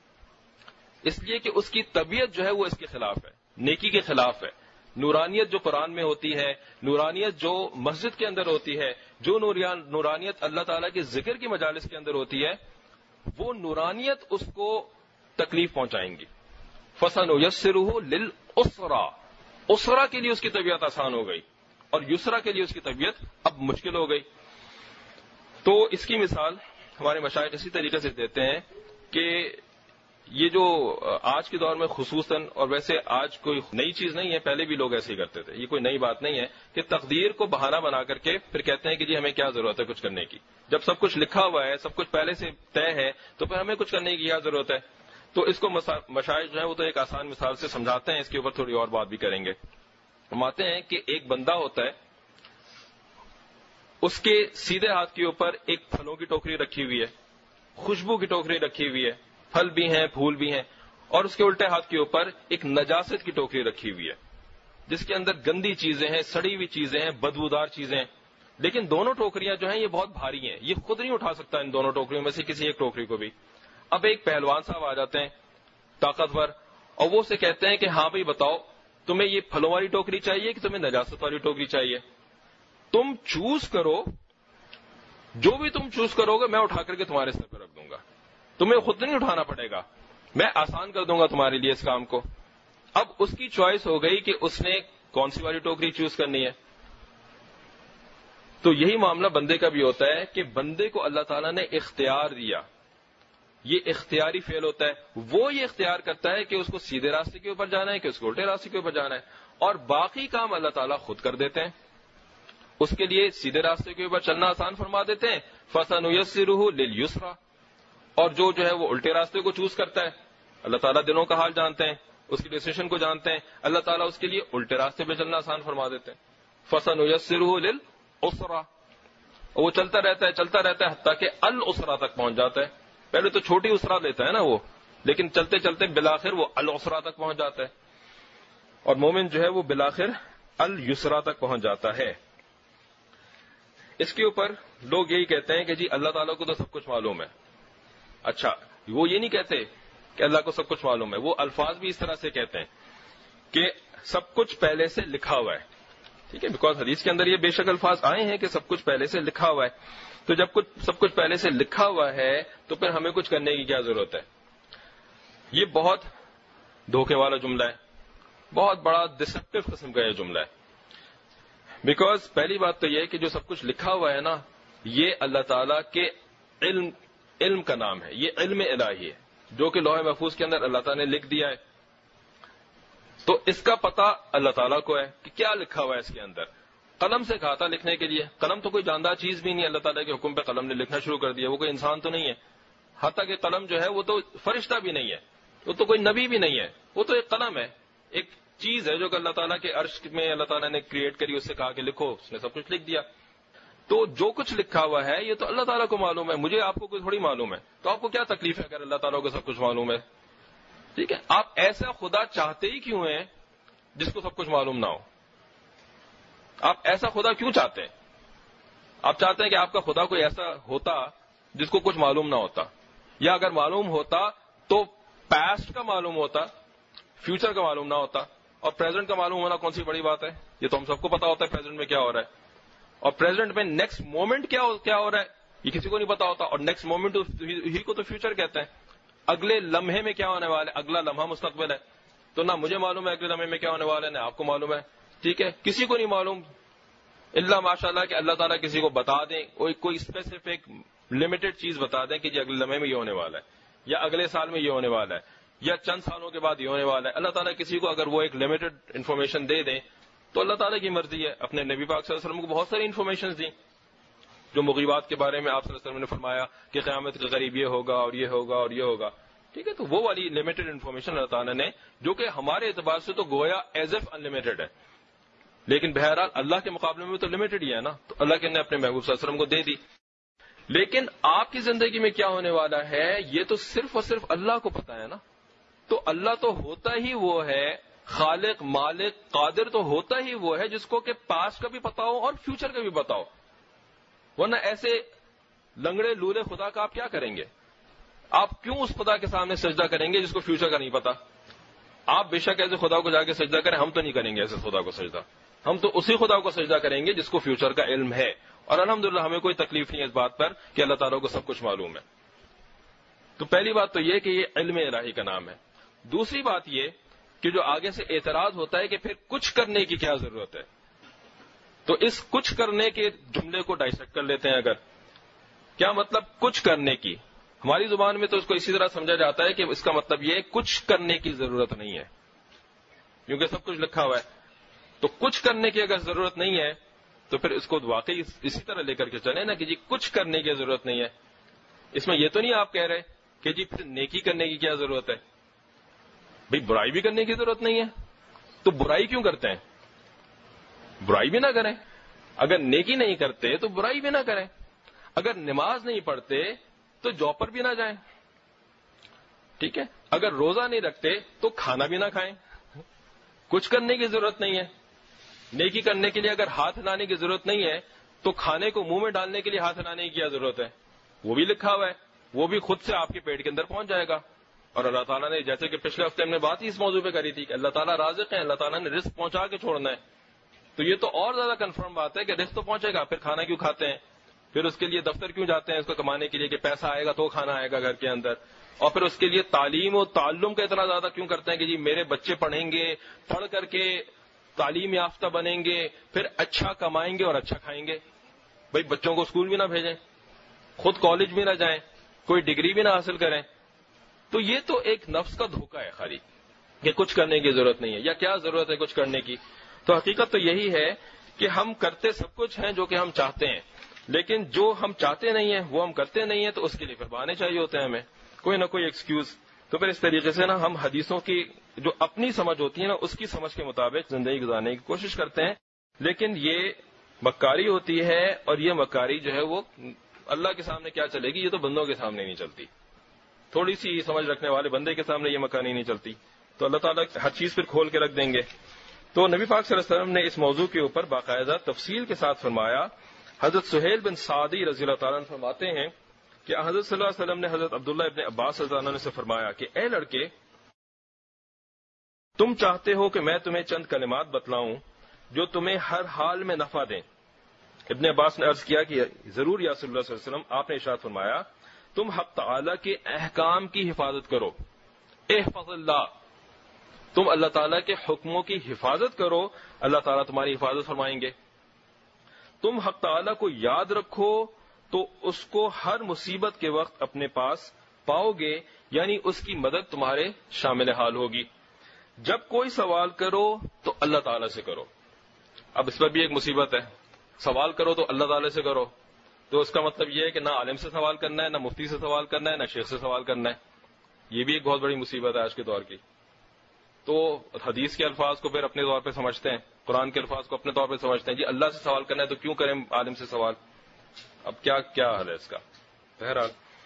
اس لیے کہ اس کی طبیعت جو ہے وہ اس کے خلاف ہے، نیکی کے خلاف ہے. نورانیت جو قرآن میں ہوتی ہے، نورانیت جو مسجد کے اندر ہوتی ہے، جو نورانیت اللہ تعالیٰ کے ذکر کی مجالس کے اندر ہوتی ہے، وہ نورانیت اس کو تکلیف پہنچائیں گی. فَسَنُيَسِّرُهُ لِلْعُسْرَىٰ، اسرا کے لیے اس کی طبیعت آسان ہو گئی اور یسرا کے لیے اس کی طبیعت اب مشکل ہو گئی. تو اس کی مثال ہمارے مشائخ اسی طریقے سے دیتے ہیں کہ یہ جو آج کے دور میں خصوصاً، اور ویسے آج کوئی نئی چیز نہیں ہے، پہلے بھی لوگ ایسے ہی کرتے تھے، یہ کوئی نئی بات نہیں ہے کہ تقدیر کو بہانہ بنا کر کے پھر کہتے ہیں کہ جی ہمیں کیا ضرورت ہے کچھ کرنے کی. جب سب کچھ لکھا ہوا ہے، سب کچھ پہلے سے طے ہے، تو پھر ہمیں کچھ کرنے کی کیا ضرورت ہے. تو اس کو مشائخ جو ہیں وہ تو ایک آسان مثال سے سمجھاتے ہیں، اس کے اوپر تھوڑی اور بات بھی کریں گے. فرماتے ہیں کہ ایک بندہ ہوتا ہے، اس کے سیدھے ہاتھ کے اوپر ایک پھلوں کی ٹوکری رکھی ہوئی ہے، خوشبو کی ٹوکری رکھی ہوئی ہے، پھل بھی ہیں پھول بھی ہیں، اور اس کے الٹے ہاتھ کے اوپر ایک نجاست کی ٹوکری رکھی ہوئی ہے جس کے اندر گندی چیزیں ہیں، سڑی ہوئی چیزیں ہیں، بدبودار چیزیں ہیں. لیکن دونوں ٹوکریاں جو ہیں یہ بہت بھاری ہیں، یہ خود نہیں اٹھا سکتا ان دونوں ٹوکریوں میں سے کسی ایک ٹوکری کو بھی. اب ایک پہلوان صاحب آ جاتے ہیں طاقتور، اور وہ اسے کہتے ہیں کہ ہاں بھائی بتاؤ تمہیں یہ پھلوں والی ٹوکری چاہیے کہ تمہیں نجاست والی ٹوکری چاہیے؟ تم چوز کرو، جو بھی تم چوز کرو گے میں اٹھا کر کے تمہارے سر پہ رکھ دوں گا، تمہیں خود نہیں اٹھانا پڑے گا، میں آسان کر دوں گا تمہارے لیے اس کام کو. اب اس کی چوائس ہو گئی کہ اس نے کون سی والی ٹوکری چوز کرنی ہے. تو یہی معاملہ بندے کا بھی ہوتا ہے کہ بندے کو اللہ تعالیٰ نے اختیار دیا، یہ اختیاری فعل ہوتا ہے. وہ یہ اختیار کرتا ہے کہ اس کو سیدھے راستے کے اوپر جانا ہے کہ اس کو الٹے راستے کے اوپر جانا ہے، اور باقی کام اللہ تعالیٰ خود کر دیتے ہیں. اس کے لیے سیدھے راستے کے اوپر چلنا آسان فرما دیتے ہیں، فَسَنُيَسِّرُهُ لِلْيُسْرَىٰ. اور جو جو ہے وہ الٹے راستے کو چوز کرتا ہے، اللہ تعالیٰ دلوں کا حال جانتے ہیں، اس کی ڈیسیشن کو جانتے ہیں، اللہ تعالیٰ اس کے لیے الٹے راستے پہ چلنا آسان فرما دیتے ہیں. فَسَنُيَسِّرُهُ لِلْعُسْرَىٰ. اور وہ چلتا رہتا ہے چلتا رہتا ہے حتیٰ کہ العسرا تک پہنچ جاتا ہے. پہلے تو چھوٹی اسرا لیتا ہے نا وہ، لیکن چلتے چلتے بالآخر وہ العسرا تک پہنچ جاتا ہے، اور مومن جو ہے وہ بالآخر الیسرا تک پہنچ جاتا ہے. اس کے اوپر لوگ یہی کہتے ہیں کہ جی اللہ تعالیٰ کو تو سب کچھ معلوم ہے. اچھا، وہ یہ نہیں کہتے کہ اللہ کو سب کچھ معلوم ہے، وہ الفاظ بھی اس طرح سے کہتے ہیں کہ سب کچھ پہلے سے لکھا ہوا ہے. ٹھیک ہے، بیکاز حدیث کے اندر یہ بے شک الفاظ آئے ہیں کہ سب کچھ پہلے سے لکھا ہوا ہے. تو جب کچھ سب کچھ پہلے سے لکھا ہوا ہے تو پھر ہمیں کچھ کرنے کی کیا ضرورت ہے. یہ بہت دھوکے والا جملہ ہے، بہت بڑا ڈسپٹیو قسم کا یہ جملہ ہے. بیکاز پہلی بات تو یہ ہے کہ جو سب کچھ لکھا ہوا ہے نا، یہ اللہ تعالیٰ کے علم علم کا نام ہے، یہ علم الہی ہے جو کہ لوح محفوظ کے اندر اللہ تعالیٰ نے لکھ دیا ہے. تو اس کا پتہ اللہ تعالیٰ کو ہے کہ کیا لکھا ہوا ہے اس کے اندر. قلم سے کہا تھا لکھنے کے لیے، قلم تو کوئی جاندار چیز بھی نہیں، اللہ تعالیٰ کے حکم پہ قلم نے لکھنا شروع کر دیا. وہ کوئی انسان تو نہیں ہے، حتیٰ کہ قلم جو ہے وہ تو فرشتہ بھی نہیں ہے، وہ تو کوئی نبی بھی نہیں ہے، وہ تو ایک قلم ہے، ایک چیز ہے جو کہ اللہ تعالیٰ کے عرش میں اللہ تعالیٰ نے کریٹ کری، اس سے کہا کہ لکھو، اس نے سب کچھ لکھ دیا. تو جو کچھ لکھا ہوا ہے یہ تو اللہ تعالیٰ کو معلوم ہے، مجھے آپ کو کوئی تھوڑی معلوم ہے. تو آپ کو کیا تکلیف ہے اگر اللہ تعالیٰ کو سب کچھ معلوم ہے؟ ٹھیک ہے، آپ ایسا خدا چاہتے ہی کیوں ہیں جس کو سب کچھ معلوم نہ ہو؟ آپ ایسا خدا کیوں چاہتے ہیں؟ آپ چاہتے ہیں کہ آپ کا خدا کوئی ایسا ہوتا جس کو کچھ معلوم نہ ہوتا، یا اگر معلوم ہوتا تو پاسٹ کا معلوم ہوتا، فیوچر کا معلوم نہ ہوتا. اور پریزنٹ کا معلوم ہونا کون سی بڑی بات ہے؟ یہ تو ہم سب کو پتا ہوتا ہے پریزنٹ میں کیا ہو رہا ہے، اور پریزنٹ میں نیکسٹ مومنٹ کیا کیا ہو رہا ہے یہ کسی کو نہیں پتا ہوتا. اور نیکسٹ مومنٹ ہی کو تو فیوچر کہتے ہیں. اگلے لمحے میں کیا ہونے والا ہے، اگلا لمحہ مستقبل ہے. تو نہ مجھے معلوم ہے اگلے لمحے میں کیا ہونے والا ہے، نہ آپ کو معلوم ہے. ٹھیک ہے، کسی کو نہیں معلوم الا ماشاء اللہ کہ اللہ تعالیٰ کسی کو بتا دیں، کوئی کوئی اسپیسیفک لمیٹڈ چیز بتا دیں کہ جی اگلے لمحے میں یہ ہونے والا ہے، یا اگلے سال میں یہ ہونے والا ہے، یا چند سالوں کے بعد یہ ہونے والا ہے. اللہ تعالیٰ کسی کو اگر وہ ایک لمیٹڈ انفارمیشن دے دیں تو اللہ تعالیٰ کی مرضی ہے. اپنے نبی پاک صلی اللہ علیہ وسلم کو بہت ساری انفارمیشن دیں، جو مغیبات کے بارے میں آپ صلی اللہ علیہ وسلم نے فرمایا کہ قیامت کے قریب یہ ہوگا اور یہ ہوگا اور یہ ہوگا. ٹھیک ہے، تو وہ والی لمیٹڈ انفارمیشن اللہ تعالیٰ نے، جو کہ ہمارے اعتبار سے تو گویا ایز ایف ان لمیٹڈ ہے، لیکن بہرحال اللہ کے مقابلے میں تو لمیٹڈ ہی ہے نا. تو اللہ کے نے اپنے محبوب صلی اللہ علیہ وسلم کو دے دی. لیکن آپ کی زندگی میں کیا ہونے والا ہے یہ تو صرف اور صرف اللہ کو پتا ہے نا. تو اللہ تو ہوتا ہی وہ ہے، خالق مالک قادر تو ہوتا ہی وہ ہے جس کو کہ پاسٹ کا بھی پتا ہو اور فیوچر کا بھی پتا ہو. ورنہ ایسے لنگڑے لولے خدا کا آپ کیا کریں گے؟ آپ کیوں اس خدا کے سامنے سجدہ کریں گے جس کو فیوچر کا نہیں پتا؟ آپ بے شک ایسے خدا کو جا کے سجدہ کریں، ہم تو نہیں کریں گے ایسے خدا کو سجدہ. ہم تو اسی خدا کو سجدہ کریں گے جس کو فیوچر کا علم ہے. اور الحمدللہ ہمیں کوئی تکلیف نہیں ہے اس بات پر کہ اللہ تعالیٰ کو سب کچھ معلوم ہے. تو پہلی بات تو یہ کہ یہ علم الہی کا نام ہے. دوسری بات یہ کہ جو آگے سے اعتراض ہوتا ہے کہ پھر کچھ کرنے کی کیا ضرورت ہے، تو اس کچھ کرنے کے جملے کو ڈائسیکٹ کر لیتے ہیں. اگر کیا مطلب کچھ کرنے کی؟ ہماری زبان میں تو اس کو اسی طرح سمجھا جاتا ہے کہ اس کا مطلب یہ کچھ کرنے کی ضرورت نہیں ہے، کیونکہ سب کچھ لکھا ہوا ہے. تو کچھ کرنے کی اگر ضرورت نہیں ہے تو پھر اس کو واقعی اسی طرح لے کر کے چلیں نا کہ جی کچھ کرنے کی ضرورت نہیں ہے. اس میں یہ تو نہیں آپ کہہ رہے کہ جی پھر نیکی کرنے کی کیا ضرورت ہے. بھئی برائی بھی کرنے کی ضرورت نہیں ہے، تو برائی کیوں کرتے ہیں؟ برائی بھی نہ کریں. اگر نیکی نہیں کرتے تو برائی بھی نہ کریں. اگر نماز نہیں پڑھتے تو جاب پر بھی نہ جائیں. ٹھیک ہے، اگر روزہ نہیں رکھتے تو کھانا بھی نہ کھائیں. کچھ کرنے کی ضرورت نہیں ہے. نیکی کرنے کے لیے اگر ہاتھ ہلانے کی ضرورت نہیں ہے تو کھانے کو منہ میں ڈالنے کے لیے ہاتھ ہلانے کی کیا ضرورت ہے؟ وہ بھی لکھا ہوا ہے، وہ بھی خود سے آپ کے پیٹ کے اندر پہنچ جائے گا. اور اللہ تعالیٰ نے، جیسے کہ پچھلے ہفتے ہم نے بات ہی اس موضوع پہ کری تھی کہ اللہ تعالیٰ رازق ہے، اللہ تعالیٰ نے رزق پہنچا کے چھوڑنا ہے. تو یہ تو اور زیادہ کنفرم بات ہے کہ رزق تو پہنچے گا، پھر کھانا کیوں کھاتے ہیں؟ پھر اس کے لیے دفتر کیوں جاتے ہیں اس کو کمانے کے لیے کہ پیسہ آئے گا تو کھانا آئے گا گھر کے اندر؟ اور پھر اس کے لیے تعلیم و تعلم کا اتنا زیادہ کیوں کرتے ہیں کہ جی میرے بچے پڑھیں گے، پڑھ کر کے تعلیم یافتہ بنیں گے، پھر اچھا کمائیں گے اور اچھا کھائیں گے. بھائی بچوں کو اسکول بھی نہ بھیجیں، خود کالج بھی نہ جائیں، کوئی ڈگری بھی نہ حاصل کریں. تو یہ تو ایک نفس کا دھوکہ ہے خالی کہ کچھ کرنے کی ضرورت نہیں ہے یا کیا ضرورت ہے کچھ کرنے کی. تو حقیقت تو یہی ہے کہ ہم کرتے سب کچھ ہیں جو کہ ہم چاہتے ہیں، لیکن جو ہم چاہتے نہیں ہیں وہ ہم کرتے نہیں ہیں. تو اس کے لیے پھر بہانے چاہیے ہوتے ہیں ہمیں، کوئی نہ کوئی ایکسکیوز. تو پھر اس طریقے سے نا ہم حدیثوں کی جو اپنی سمجھ ہوتی ہے نا اس کی سمجھ کے مطابق زندگی گزارنے کی کوشش کرتے ہیں. لیکن یہ مکاری ہوتی ہے، اور یہ مکاری جو ہے وہ اللہ کے سامنے کیا چلے گی؟ یہ تو بندوں کے سامنے نہیں چلتی. تھوڑی سی سمجھ رکھنے والے بندے کے سامنے یہ مکاری نہیں چلتی. تو اللہ تعالیٰ ہر چیز پھر کھول کے رکھ دیں گے. تو نبی پاک صلی اللہ علیہ وسلم نے اس موضوع کے اوپر باقاعدہ تفصیل کے ساتھ فرمایا. حضرت سہیل بن سعدی رضی اللہ تعالیٰ عنہ فرماتے ہیں کہ حضرت صلی اللہ علیہ وسلم نے حضرت عبداللہ ابن عباس رضی اللہ عنہ سے فرمایا کہ اے لڑکے، تم چاہتے ہو کہ میں تمہیں چند کلمات بتلاؤں جو تمہیں ہر حال میں نفع دیں. ابن عباس نے عرض کیا کہ ضرور یا رسول اللہ صلی اللہ علیہ وسلم. آپ نے ارشاد فرمایا تم حق تعالیٰ کے احکام کی حفاظت کرو. احفظ اللہ، تم اللہ تعالیٰ کے حکموں کی حفاظت کرو، اللہ تعالیٰ تمہاری حفاظت فرمائیں گے. تم حق تعالیٰ کو یاد رکھو تو اس کو ہر مصیبت کے وقت اپنے پاس پاؤ گے، یعنی اس کی مدد تمہارے شامل حال ہوگی. جب کوئی سوال کرو تو اللہ تعالیٰ سے کرو. اب اس پر بھی ایک مصیبت ہے، سوال کرو تو اللہ تعالیٰ سے کرو. تو اس کا مطلب یہ ہے کہ نہ عالم سے سوال کرنا ہے، نہ مفتی سے سوال کرنا ہے، نہ شیخ سے سوال کرنا ہے. یہ بھی ایک بہت بڑی مصیبت ہے آج کے دور کی. تو حدیث کے الفاظ کو پھر اپنے طور پہ سمجھتے ہیں، قرآن کے الفاظ کو اپنے طور پہ سمجھتے ہیں. جی اللہ سے سوال کرنا ہے تو کیوں کریں عالم سے سوال؟ اب کیا کیا حل ہے اس کا؟ بہرحال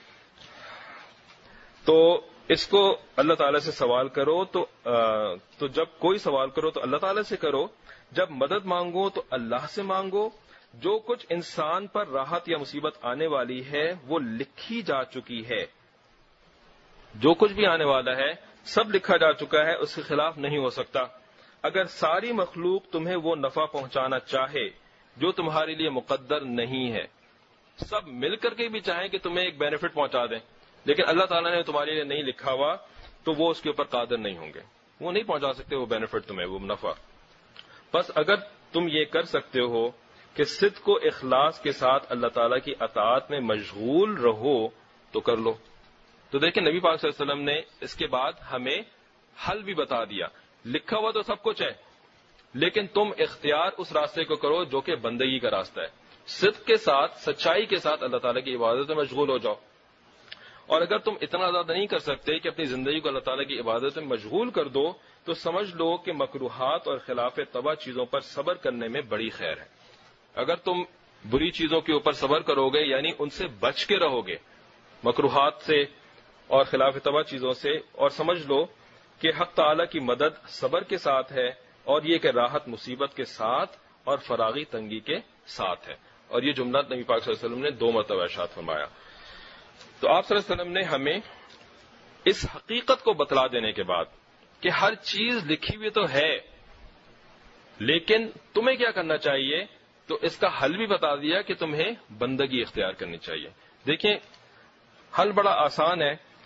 تو اس کو اللہ تعالیٰ سے سوال کرو تو تو جب کوئی سوال کرو تو اللہ تعالیٰ سے کرو. جب مدد مانگو تو اللہ سے مانگو. جو کچھ انسان پر راحت یا مصیبت آنے والی ہے وہ لکھی جا چکی ہے. جو کچھ بھی آنے والا ہے سب لکھا جا چکا ہے، اس کے خلاف نہیں ہو سکتا. اگر ساری مخلوق تمہیں وہ نفع پہنچانا چاہے جو تمہارے لیے مقدر نہیں ہے، سب مل کر کے بھی چاہیں کہ تمہیں ایک بینیفٹ پہنچا دیں، لیکن اللہ تعالیٰ نے تمہارے لیے نہیں لکھا ہوا تو وہ اس کے اوپر قادر نہیں ہوں گے، وہ نہیں پہنچا سکتے وہ بینیفٹ تمہیں، وہ نفع. بس اگر تم یہ کر سکتے ہو کہ صدق و اخلاص کے ساتھ اللہ تعالیٰ کی اطاعت میں مشغول رہو تو کر لو. تو دیکھیں نبی پاک صلی اللہ علیہ وسلم نے اس کے بعد ہمیں حل بھی بتا دیا. لکھا ہوا تو سب کچھ ہے، لیکن تم اختیار اس راستے کو کرو جو کہ بندگی کا راستہ ہے. صدق کے ساتھ، سچائی کے ساتھ اللہ تعالیٰ کی عبادت میں مشغول ہو جاؤ. اور اگر تم اتنا زیادہ نہیں کر سکتے کہ اپنی زندگی کو اللہ تعالیٰ کی عبادت میں مشغول کر دو تو سمجھ لو کہ مکروہات اور خلاف طبع چیزوں پر صبر کرنے میں بڑی خیر ہے. اگر تم بری چیزوں کے اوپر صبر کرو گے، یعنی ان سے بچ کے رہو گے، مکروہات سے اور خلاف طبع چیزوں سے، اور سمجھ لو کہ حق تعالیٰ کی مدد صبر کے ساتھ ہے، اور یہ کہ راحت مصیبت کے ساتھ اور فراغی تنگی کے ساتھ ہے. اور یہ جملہ نبی پاک صلی اللہ علیہ وسلم نے دو مرتبہ ارشاد فرمایا. تو آپ صلی اللہ علیہ وسلم نے ہمیں اس حقیقت کو بتلا دینے کے بعد کہ ہر چیز لکھی ہوئی تو ہے، لیکن تمہیں کیا کرنا چاہیے، تو اس کا حل بھی بتا دیا کہ تمہیں بندگی اختیار کرنی چاہیے. دیکھیں حل بڑا آسان ہے.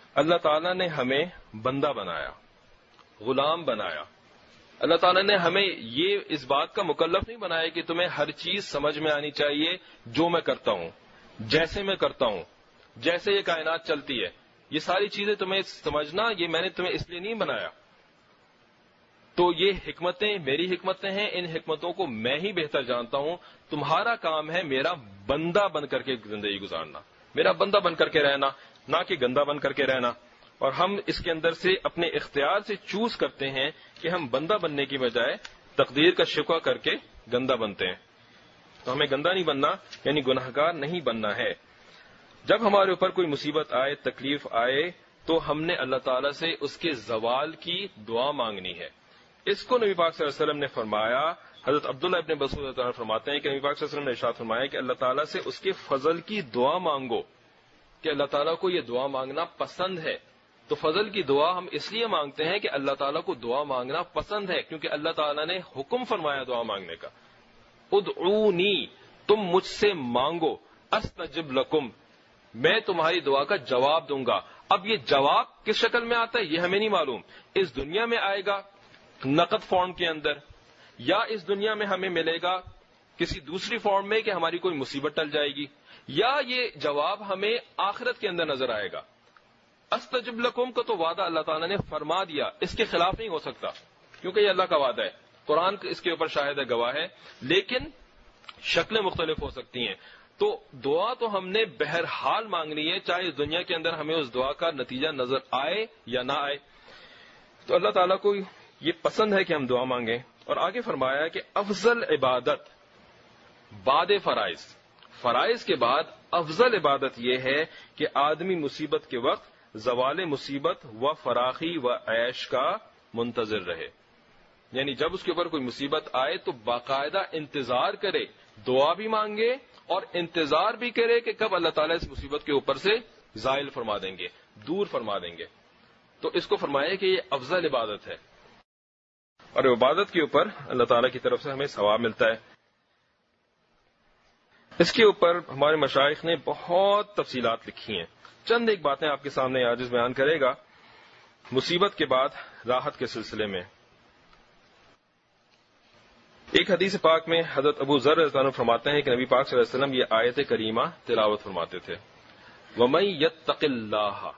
اللہ تعالیٰ نے ہمیں بندہ بنایا، غلام بنایا. اللہ تعالیٰ نے ہمیں یہ اس بات کا مکلف نہیں بنایا کہ تمہیں ہر چیز سمجھ میں آنی چاہیے جو میں کرتا ہوں، جیسے میں کرتا ہوں، جیسے یہ کائنات چلتی ہے، یہ ساری چیزیں تمہیں سمجھنا، یہ میں نے تمہیں اس لیے نہیں بنایا. تو یہ حکمتیں میری حکمتیں ہیں، ان حکمتوں کو میں ہی بہتر جانتا ہوں. تمہارا کام ہے میرا بندہ بن کر کے زندگی گزارنا، میرا بندہ بن کر کے رہنا، نہ کہ گندہ بن کر کے رہنا. اور ہم اس کے اندر سے اپنے اختیار سے چوز کرتے ہیں کہ ہم بندہ بننے کی بجائے تقدیر کا شکوہ کر کے گندہ بنتے ہیں. تو ہمیں گندہ نہیں بننا، یعنی گناہگار نہیں بننا ہے. جب ہمارے اوپر کوئی مصیبت آئے، تکلیف آئے، تو ہم نے اللہ تعالیٰ سے اس کے زوال کی دعا مانگنی ہے. اس کو نبی پاک صلی اللہ علیہ وسلم نے فرمایا. حضرت عبداللہ ابن مسعود تعالیٰ فرماتے ہیں کہ نبی پاک صلی اللہ علیہ وسلم نے ارشاد فرمایا کہ اللہ تعالیٰ سے اس کے فضل کی دعا مانگو، کہ اللہ تعالیٰ کو یہ دعا مانگنا پسند ہے. تو فضل کی دعا ہم اس لیے مانگتے ہیں کہ اللہ تعالیٰ کو دعا مانگنا پسند ہے، کیونکہ اللہ تعالیٰ نے حکم فرمایا دعا مانگنے کا. ادعونی، تم مجھ سے مانگو، استجب لکم، میں تمہاری دعا کا جواب دوں گا. اب یہ جواب کس شکل میں آتا ہے یہ ہمیں نہیں معلوم. اس دنیا میں آئے گا نقد فارم کے اندر، یا اس دنیا میں ہمیں ملے گا کسی دوسری فارم میں کہ ہماری کوئی مصیبت ٹل جائے گی، یا یہ جواب ہمیں آخرت کے اندر نظر آئے گا. استجب لکم کو تو وعدہ اللہ تعالیٰ نے فرما دیا، اس کے خلاف نہیں ہو سکتا، کیونکہ یہ اللہ کا وعدہ ہے. قرآن اس کے اوپر شاہد ہے، گواہ ہے. لیکن شکلیں مختلف ہو سکتی ہیں. تو دعا تو ہم نے بہرحال مانگنی ہے، چاہے اس دنیا کے اندر ہمیں اس دعا کا نتیجہ نظر آئے یا نہ آئے. تو اللہ تعالیٰ کو یہ پسند ہے کہ ہم دعا مانگیں. اور آگے فرمایا کہ افضل عبادت بعد فرائض، فرائض کے بعد افضل عبادت یہ ہے کہ آدمی مصیبت کے وقت زوال مصیبت و فراخی و عیش کا منتظر رہے. یعنی جب اس کے اوپر کوئی مصیبت آئے تو باقاعدہ انتظار کرے، دعا بھی مانگے اور انتظار بھی کرے کہ کب اللہ تعالیٰ اس مصیبت کے اوپر سے زائل فرما دیں گے، دور فرما دیں گے. تو اس کو فرمایا کہ یہ افضل عبادت ہے، اور عبادت کے اوپر اللہ تعالیٰ کی طرف سے ہمیں ثواب ملتا ہے. اس کے اوپر ہمارے مشائخ نے بہت تفصیلات لکھی ہیں. چند ایک باتیں آپ کے سامنے عاجز بیان کرے گا. مصیبت کے بعد راحت کے سلسلے میں ایک حدیث پاک میں حضرت ابو ذر رضی اللہ عنہ فرماتے ہیں کہ نبی پاک صلی اللہ علیہ وسلم یہ آیت کریمہ تلاوت فرماتے تھے، وَمَن يَتَّقِ اللَّهَ،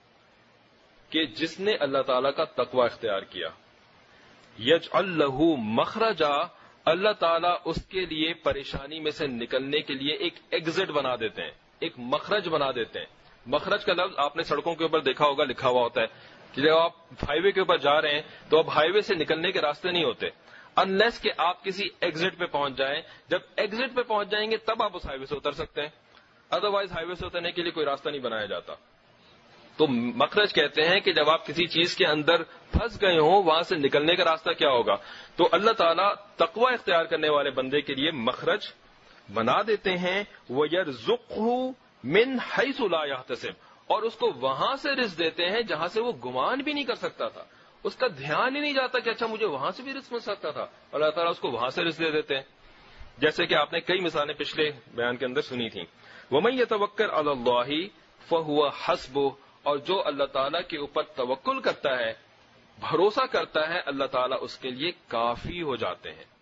کہ جس نے اللہ تعالیٰ کا تقوی اختیار کیا، یجعل لہ مخرجا، اللہ تعالیٰ اس کے لیے پریشانی میں سے نکلنے کے لیے ایک ایگزٹ بنا دیتے ہیں، ایک مخرج بنا دیتے ہیں. مخرج کا لفظ آپ نے سڑکوں کے اوپر دیکھا ہوگا، لکھا ہوا ہوتا ہے کہ جب آپ ہائی وے کے اوپر جا رہے ہیں تو اب ہائی وے سے نکلنے کے راستے نہیں ہوتے انلیس کہ آپ کسی ایگزٹ پہ پہنچ جائیں. جب ایگزٹ پہ پہنچ جائیں گے تب آپ اس ہائی وے سے اتر سکتے ہیں، ادروائز ہائی وے سے اترنے کے لیے کوئی راستہ نہیں بنایا جاتا. تو مخرج کہتے ہیں کہ جب آپ کسی چیز کے اندر پھنس گئے ہوں وہاں سے نکلنے کا راستہ کیا ہوگا. تو اللہ تعالیٰ تقوی اختیار کرنے والے بندے کے لیے مخرج بنا دیتے ہیں. وَيَرْزُقْهُ مِنْ حَيْثُ لَا يَحْتَسِبُ، اور اس کو وہاں سے رزق دیتے ہیں جہاں سے وہ گمان بھی نہیں کر سکتا تھا. اس کا دھیان ہی نہیں جاتا کہ اچھا مجھے وہاں سے بھی رزق مل سکتا تھا، اللہ تعالیٰ اس کو وہاں سے رزق دے دیتے ہیں. جیسے کہ آپ نے کئی مثالیں پچھلے بیان کے اندر سنی تھیں. وَمَن يَتَوَكَّلْ عَلَى اللَّهِ فَهُوَ حَسْبُهُ، اور جو اللہ تعالیٰ کے اوپر توکل کرتا ہے، بھروسہ کرتا ہے، اللہ تعالیٰ اس کے لیے کافی ہو جاتے ہیں.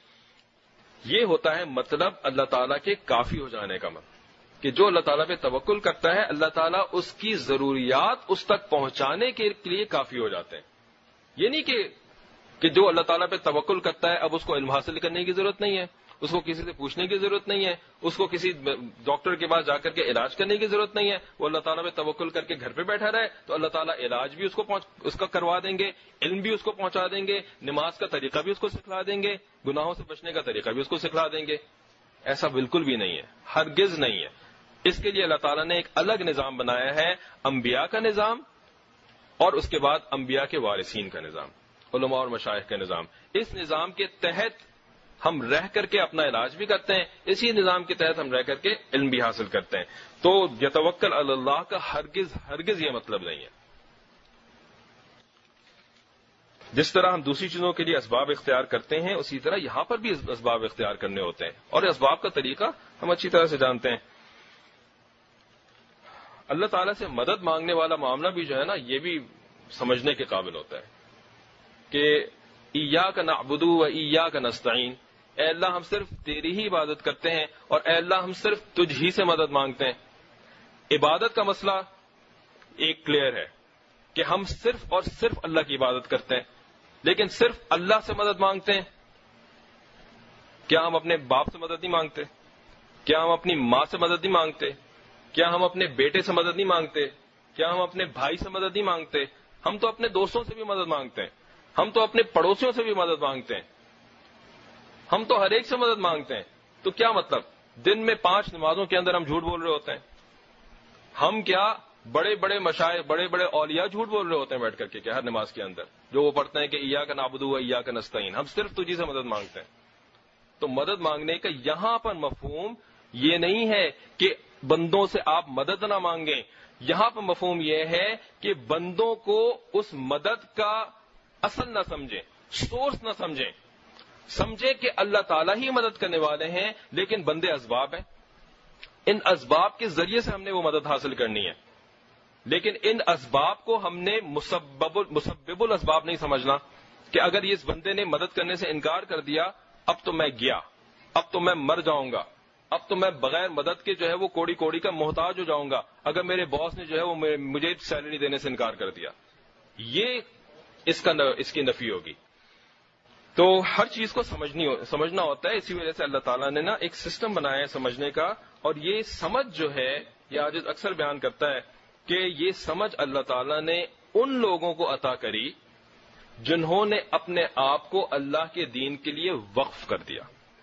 یہ ہوتا ہے مطلب اللہ تعالیٰ کے کافی ہو جانے کا مطلب، کہ جو اللہ تعالیٰ پہ توکل کرتا ہے اللہ تعالیٰ اس کی ضروریات اس تک پہنچانے کے لیے کافی ہو جاتے ہیں. یہ نہیں کہ کہ جو اللہ تعالیٰ پہ توکل کرتا ہے اب اس کو علم حاصل کرنے کی ضرورت نہیں ہے، اس کو کسی سے پوچھنے کی ضرورت نہیں ہے، اس کو کسی ڈاکٹر کے پاس جا کر کے علاج کرنے کی ضرورت نہیں ہے. وہ اللہ تعالیٰ پہ توکل کر کے گھر پہ بیٹھا رہے تو اللہ تعالیٰ علاج بھی اس کو پہنچ اس کا کروا دیں گے، علم بھی اس کو پہنچا دیں گے، نماز کا طریقہ بھی اس کو سکھلا دیں گے، گناہوں سے بچنے کا طریقہ بھی اس کو سکھلا دیں گے. ایسا بالکل بھی نہیں ہے، ہرگز نہیں ہے. اس کے لیے اللہ تعالیٰ نے ایک الگ نظام بنایا ہے، انبیاء کا نظام، اور اس کے بعد انبیاء کے وارثین کا نظام، علماء اور مشائخ کا نظام. اس نظام کے تحت ہم رہ کر کے اپنا علاج بھی کرتے ہیں، اسی نظام کے تحت ہم رہ کر کے علم بھی حاصل کرتے ہیں. تو یتوکل علی اللہ کا ہرگز ہرگز یہ مطلب نہیں ہے. جس طرح ہم دوسری چیزوں کے لیے اسباب اختیار کرتے ہیں اسی طرح یہاں پر بھی اسباب اختیار کرنے ہوتے ہیں، اور اسباب کا طریقہ ہم اچھی طرح سے جانتے ہیں. اللہ تعالیٰ سے مدد مانگنے والا معاملہ بھی جو ہے نا یہ بھی سمجھنے کے قابل ہوتا ہے کہ ایاک نعبد و ایاک نستعین، اے اللہ ہم صرف تیری ہی عبادت کرتے ہیں اور اے اللہ ہم صرف تجھ ہی سے مدد مانگتے ہیں۔ عبادت کا مسئلہ ایک کلیئر ہے کہ ہم صرف اور صرف اللہ کی عبادت کرتے ہیں، لیکن صرف اللہ سے مدد مانگتے ہیں۔ کیا ہم اپنے باپ سے مدد نہیں مانگتے؟ کیا ہم اپنی ماں سے مدد نہیں مانگتے؟ کیا ہم اپنے بیٹے سے مدد نہیں مانگتے؟ کیا ہم اپنے بھائی سے مدد نہیں مانگتے؟ ہم تو اپنے دوستوں سے بھی مدد مانگتے ہیں، ہم تو اپنے پڑوسیوں سے بھی مدد مانگتے ہیں، ہم تو ہر ایک سے مدد مانگتے ہیں۔ تو کیا مطلب دن میں پانچ نمازوں کے اندر ہم جھوٹ بول رہے ہوتے ہیں؟ ہم کیا بڑے بڑے مشائخ بڑے بڑے اولیاء جھوٹ بول رہے ہوتے ہیں بیٹھ کر کے کہ ہر نماز کے اندر جو وہ پڑھتے ہیں کہ ایاک نعبد و ایاک نستعین، ہم صرف تجھی سے مدد مانگتے ہیں۔ تو مدد مانگنے کا یہاں پر مفہوم یہ نہیں ہے کہ بندوں سے آپ مدد نہ مانگیں، یہاں پر مفہوم یہ ہے کہ بندوں کو اس مدد کا اصل نہ سمجھیں، سورس نہ سمجھیں، سمجھیں کہ اللہ تعالیٰ ہی مدد کرنے والے ہیں، لیکن بندے اسباب ہیں، ان اسباب کے ذریعے سے ہم نے وہ مدد حاصل کرنی ہے، لیکن ان اسباب کو ہم نے مسبب مسبب الاسباب نہیں سمجھنا کہ اگر اس بندے نے مدد کرنے سے انکار کر دیا اب تو میں گیا، اب تو میں مر جاؤں گا، اب تو میں بغیر مدد کے جو ہے وہ کوڑی کوڑی کا محتاج ہو جاؤں گا اگر میرے باس نے جو ہے وہ مجھے سیلری دینے سے انکار کر دیا، یہ اس کا اس کی نفی ہوگی۔ تو ہر چیز کو سمجھنی سمجھنا ہوتا ہے، اسی وجہ سے اللہ تعالیٰ نے نا ایک سسٹم بنایا ہے سمجھنے کا، اور یہ سمجھ جو ہے یہ عاجز اکثر بیان کرتا ہے کہ یہ سمجھ اللہ تعالیٰ نے ان لوگوں کو عطا کری جنہوں نے اپنے آپ کو اللہ کے دین کے لیے وقف کر دیا،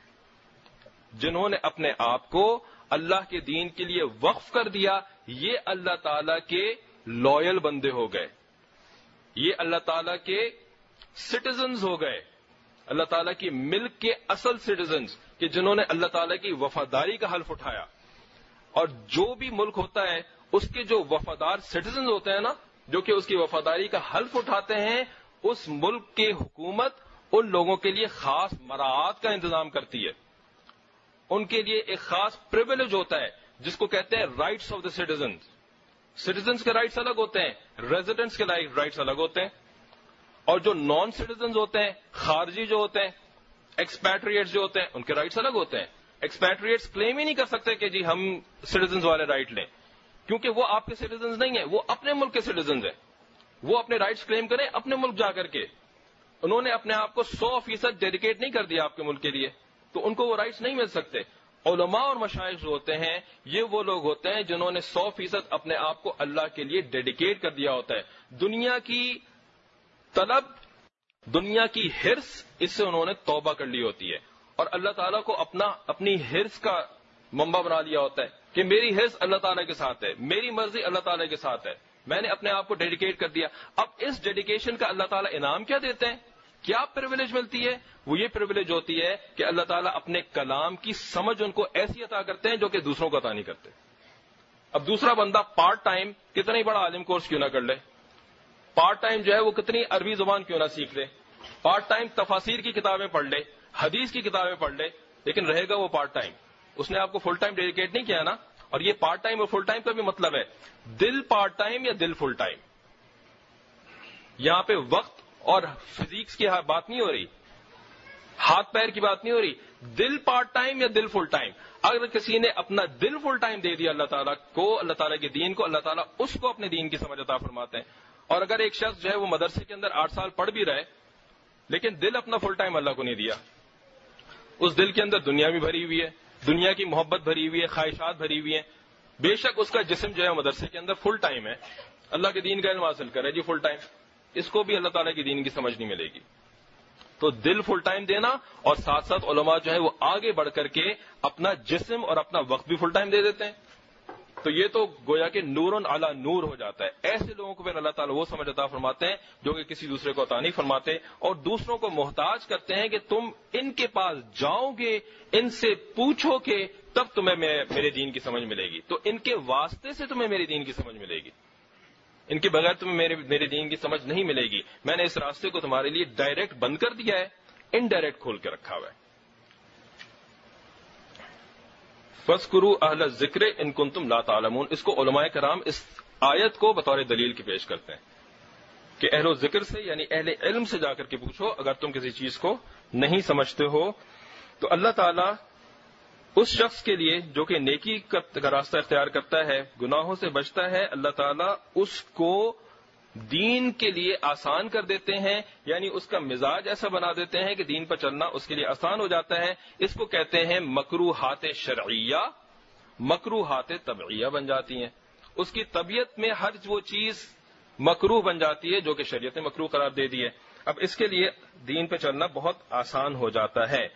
جنہوں نے اپنے آپ کو اللہ کے دین کے لیے وقف کر دیا، یہ اللہ تعالیٰ کے لویل بندے ہو گئے، یہ اللہ تعالیٰ کے سٹیزنز ہو گئے، اللہ تعالیٰ کی ملک کے اصل سٹیزنز کہ جنہوں نے اللہ تعالیٰ کی وفاداری کا حلف اٹھایا۔ اور جو بھی ملک ہوتا ہے اس کے جو وفادار سٹیزنز ہوتے ہیں نا، جو کہ اس کی وفاداری کا حلف اٹھاتے ہیں، اس ملک کی حکومت ان لوگوں کے لیے خاص مراعات کا انتظام کرتی ہے، ان کے لیے ایک خاص پریویلیج ہوتا ہے جس کو کہتے ہیں rights of the citizens. Citizens کے رائٹس الگ ہوتے ہیں، ریزیڈنٹس کے رائٹس الگ ہوتے ہیں، اور جو نان سٹیزنز ہوتے ہیں، خارجی جو ہوتے ہیں، ایکسپیٹریٹس جو ہوتے ہیں، ان کے رائٹس الگ ہوتے ہیں۔ ایکسپیٹریٹس کلیم ہی نہیں کر سکتے کہ جی ہم سٹیزنز والے رائٹ لیں، کیونکہ وہ آپ کے سٹیزنز نہیں ہیں، وہ اپنے ملک کے سٹیزنز ہیں، وہ اپنے رائٹس کلیم کریں اپنے ملک جا کر کے، انہوں نے اپنے آپ کو سو فیصد ڈیڈیکیٹ نہیں کر دیا آپ کے ملک کے لیے، تو ان کو وہ رائٹس نہیں مل سکتے۔ علماء اور مشائخ جو ہوتے ہیں یہ وہ لوگ ہوتے ہیں جنہوں نے سو فیصد اپنے آپ کو اللہ کے لیے ڈیڈیکیٹ کر دیا ہوتا ہے۔ دنیا کی طلب، دنیا کی ہرس، اس سے انہوں نے توبہ کر لی ہوتی ہے، اور اللہ تعالیٰ کو اپنا اپنی ہرس کا منبع بنا لیا ہوتا ہے کہ میری ہرس اللہ تعالیٰ کے ساتھ ہے، میری مرضی اللہ تعالیٰ کے ساتھ ہے، میں نے اپنے آپ کو ڈیڈیکیٹ کر دیا۔ اب اس ڈیڈیکیشن کا اللہ تعالیٰ انعام کیا دیتے ہیں؟ کیا پریویلیج ملتی ہے؟ وہ یہ پریویلیج ہوتی ہے کہ اللہ تعالیٰ اپنے کلام کی سمجھ ان کو ایسی عطا کرتے ہیں جو کہ دوسروں کو عطا نہیں کرتے۔ اب دوسرا بندہ پارٹ ٹائم کتنا ہی بڑا عالم کورس کیوں نہ کر لے، پارٹ ٹائم جو ہے وہ کتنی عربی زبان کیوں نہ سیکھ لے، پارٹ ٹائم تفاسیر کی کتابیں پڑھ لے، حدیث کی کتابیں پڑھ لے، لیکن رہے گا وہ پارٹ ٹائم، اس نے آپ کو فل ٹائم ڈیڈیکیٹ نہیں کیا نا۔ اور یہ پارٹ ٹائم اور فل ٹائم کا بھی مطلب ہے دل پارٹ ٹائم یا دل فل ٹائم، یہاں پہ وقت اور فزیکس کی بات نہیں ہو رہی، ہاتھ پیر کی بات نہیں ہو رہی، دل پارٹ ٹائم یا دل فل ٹائم۔ اگر کسی نے اپنا دل فل ٹائم دے دیا اللہ تعالیٰ کو، اللہ تعالیٰ کے دین کو، اللہ تعالیٰ اس کو اپنے دین کی سمجھ عطا فرماتے ہیں۔ اور اگر ایک شخص جو ہے وہ مدرسے کے اندر آٹھ سال پڑھ بھی رہے لیکن دل اپنا فل ٹائم اللہ کو نہیں دیا، اس دل کے اندر دنیا بھی بھری ہوئی ہے، دنیا کی محبت بھری ہوئی ہے، خواہشات بھری ہوئی ہیں، بے شک اس کا جسم جو ہے مدرسے کے اندر فل ٹائم ہے، اللہ کے دین کا علم حاصل کرے جی فل ٹائم، اس کو بھی اللہ تعالیٰ کے دین کی سمجھ نہیں ملے گی۔ تو دل فل ٹائم دینا، اور ساتھ ساتھ علماء جو ہے وہ آگے بڑھ کر کے اپنا جسم اور اپنا وقت بھی فل ٹائم دے دیتے ہیں، تو یہ تو گویا کہ نور علی نور ہو جاتا ہے۔ ایسے لوگوں کو پھر اللہ تعالیٰ وہ سمجھ عطا فرماتے ہیں جو کہ کسی دوسرے کو عطا نہیں فرماتے، اور دوسروں کو محتاج کرتے ہیں کہ تم ان کے پاس جاؤ گے، ان سے پوچھو کہ تب تمہیں میرے دین کی سمجھ ملے گی، تو ان کے واسطے سے تمہیں میرے دین کی سمجھ ملے گی، ان کے بغیر تمہیں میرے میرے دین کی سمجھ نہیں ملے گی۔ میں نے اس راستے کو تمہارے لیے ڈائریکٹ بند کر دیا ہے، انڈائریکٹ کھول کے رکھا ہوا ہے۔ فَاذْكُرُوا أَهْلَ الذِّكْرِ إِن كُنتُمْ لَا تَعْلَمُونَ. اس کو علماء کرام اس آیت کو بطور دلیل کی پیش کرتے ہیں کہ اہل ذکر سے یعنی اہل علم سے جا کر کے پوچھو اگر تم کسی چیز کو نہیں سمجھتے ہو. تو اللہ تعالیٰ اس شخص کے لیے جو کہ نیکی کا راستہ اختیار کرتا ہے، گناہوں سے بچتا ہے، اللہ تعالیٰ اس کو دین کے لیے آسان کر دیتے ہیں، یعنی اس کا مزاج ایسا بنا دیتے ہیں کہ دین پر چلنا اس کے لیے آسان ہو جاتا ہے. اس کو کہتے ہیں مکروہات شرعیہ، مکروہات طبعیہ بن جاتی ہیں. اس کی طبیعت میں ہر وہ چیز مکروہ بن جاتی ہے جو کہ شریعت نے مکروہ قرار دے دی ہے. اب اس کے لیے دین پہ چلنا بہت آسان ہو جاتا ہے.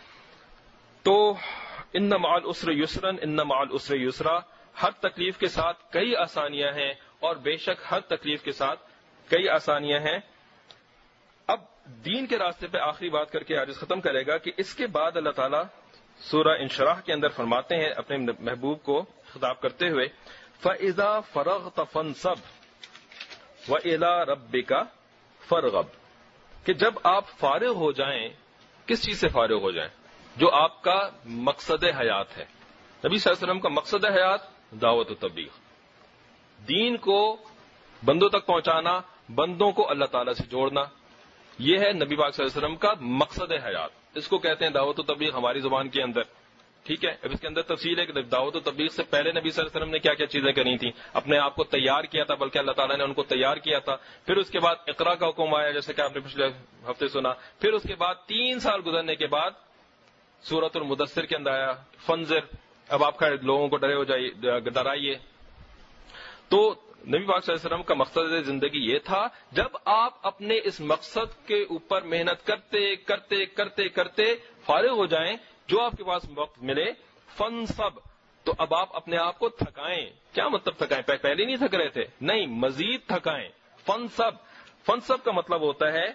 تو ان مع العسر یسرا، ان مع العسر یسرا، ہر تکلیف کے ساتھ کئی آسانیاں ہیں، اور بے شک ہر تکلیف کے ساتھ کئی آسانیاں ہیں. اب دین کے راستے پہ آخری بات کر کے آج ختم کرے گا کہ اس کے بعد اللہ تعالیٰ سورہ انشراح کے اندر فرماتے ہیں اپنے محبوب کو خطاب کرتے ہوئے، فَإِذَا فَرَغْتَ فَانْصَبْ وَإِلَىٰ رَبِّكَ فَارْغَب، کہ جب آپ فارغ ہو جائیں، کس چیز سے فارغ ہو جائیں؟ جو آپ کا مقصد حیات ہے. نبی صلی اللہ علیہ وسلم کا مقصد حیات دعوت و تبلیغ، دین کو بندوں تک پہنچانا، بندوں کو اللہ تعالیٰ سے جوڑنا، یہ ہے نبی پاک صلی اللہ علیہ وسلم کا مقصد حیات. اس کو کہتے ہیں دعوت و تبلیغ ہماری زبان کے اندر. ٹھیک ہے، اب اس کے اندر تفصیل ہے کہ دعوت و تبلیغ سے پہلے نبی صلی اللہ علیہ وسلم نے کیا کیا چیزیں کرنی تھیں. اپنے آپ کو تیار کیا تھا، بلکہ اللہ تعالیٰ نے ان کو تیار کیا تھا. پھر اس کے بعد اقرا کا حکم آیا جیسے کہ آپ نے پچھلے ہفتے سنا. پھر اس کے بعد تین سال گزرنے کے بعد سورۃ المدثر کے اندر آیا فنذر، اب آپ کا لوگوں کو ڈرے ہو جائیے، ڈرائیے. تو نبی پاک صلی اللہ علیہ وسلم کا مقصد زندگی یہ تھا، جب آپ اپنے اس مقصد کے اوپر محنت کرتے کرتے کرتے کرتے فارغ ہو جائیں، جو آپ کے پاس وقت ملے، فن سب، تو اب آپ اپنے آپ کو تھکائیں. کیا مطلب تھکائیں؟ پہلے نہیں تھک رہے تھے، نہیں، مزید تھکائیں. فن سب، فن سب کا مطلب ہوتا ہے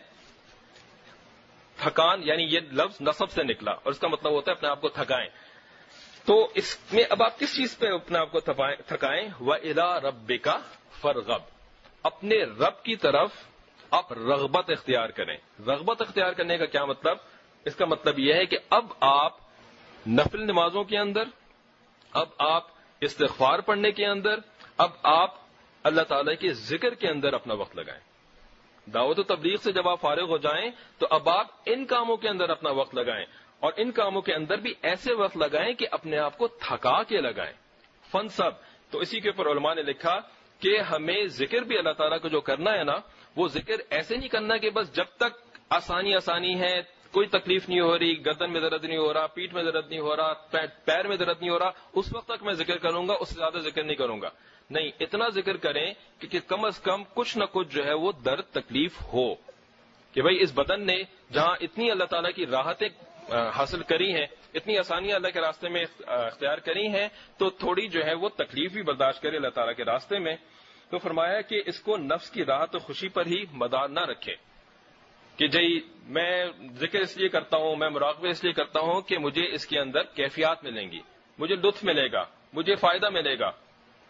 تھکان، یعنی یہ لفظ نصب سے نکلا اور اس کا مطلب ہوتا ہے اپنے آپ کو تھکائیں. تو اس میں اب آپ کس چیز پہ اپنے آپ کو تھکائیں؟ وَإِلَىٰ رَبِّكَ فَارْغَب، اپنے رب کی طرف آپ رغبت اختیار کریں. رغبت اختیار کرنے کا کیا مطلب؟ اس کا مطلب یہ ہے کہ اب آپ نفل نمازوں کے اندر، اب آپ استغفار پڑھنے کے اندر، اب آپ اللہ تعالی کے ذکر کے اندر اپنا وقت لگائیں. دعوت و تبلیغ سے جب آپ فارغ ہو جائیں تو اب آپ ان کاموں کے اندر اپنا وقت لگائیں، اور ان کاموں کے اندر بھی ایسے وقت لگائیں کہ اپنے آپ کو تھکا کے لگائیں. فن سب، تو اسی کے اوپر علماء نے لکھا کہ ہمیں ذکر بھی اللہ تعالیٰ کو جو کرنا ہے نا، وہ ذکر ایسے نہیں کرنا کہ بس جب تک آسانی آسانی ہے، کوئی تکلیف نہیں ہو رہی، گردن میں درد نہیں ہو رہا، پیٹھ میں درد نہیں ہو رہا، پیر میں درد نہیں ہو رہا، اس وقت تک میں ذکر کروں گا، اس سے زیادہ ذکر نہیں کروں گا. نہیں، اتنا ذکر کریں کہ کم از کم کچھ نہ کچھ جو ہے وہ درد تکلیف ہو، کہ بھئی اس بدن نے جہاں اتنی اللہ تعالیٰ کی راحتیں حاصل کری ہیں، اتنی آسانیاں اللہ کے راستے میں اختیار کری ہیں، تو تھوڑی جو ہے وہ تکلیف بھی برداشت کرے اللہ تعالیٰ کے راستے میں. تو فرمایا کہ اس کو نفس کی راحت و خوشی پر ہی مدار نہ رکھے کہ جی میں ذکر اس لیے کرتا ہوں، میں مراقبہ اس لیے کرتا ہوں کہ مجھے اس کے اندر کیفیات ملیں گی، مجھے لطف ملے گا، مجھے فائدہ ملے گا،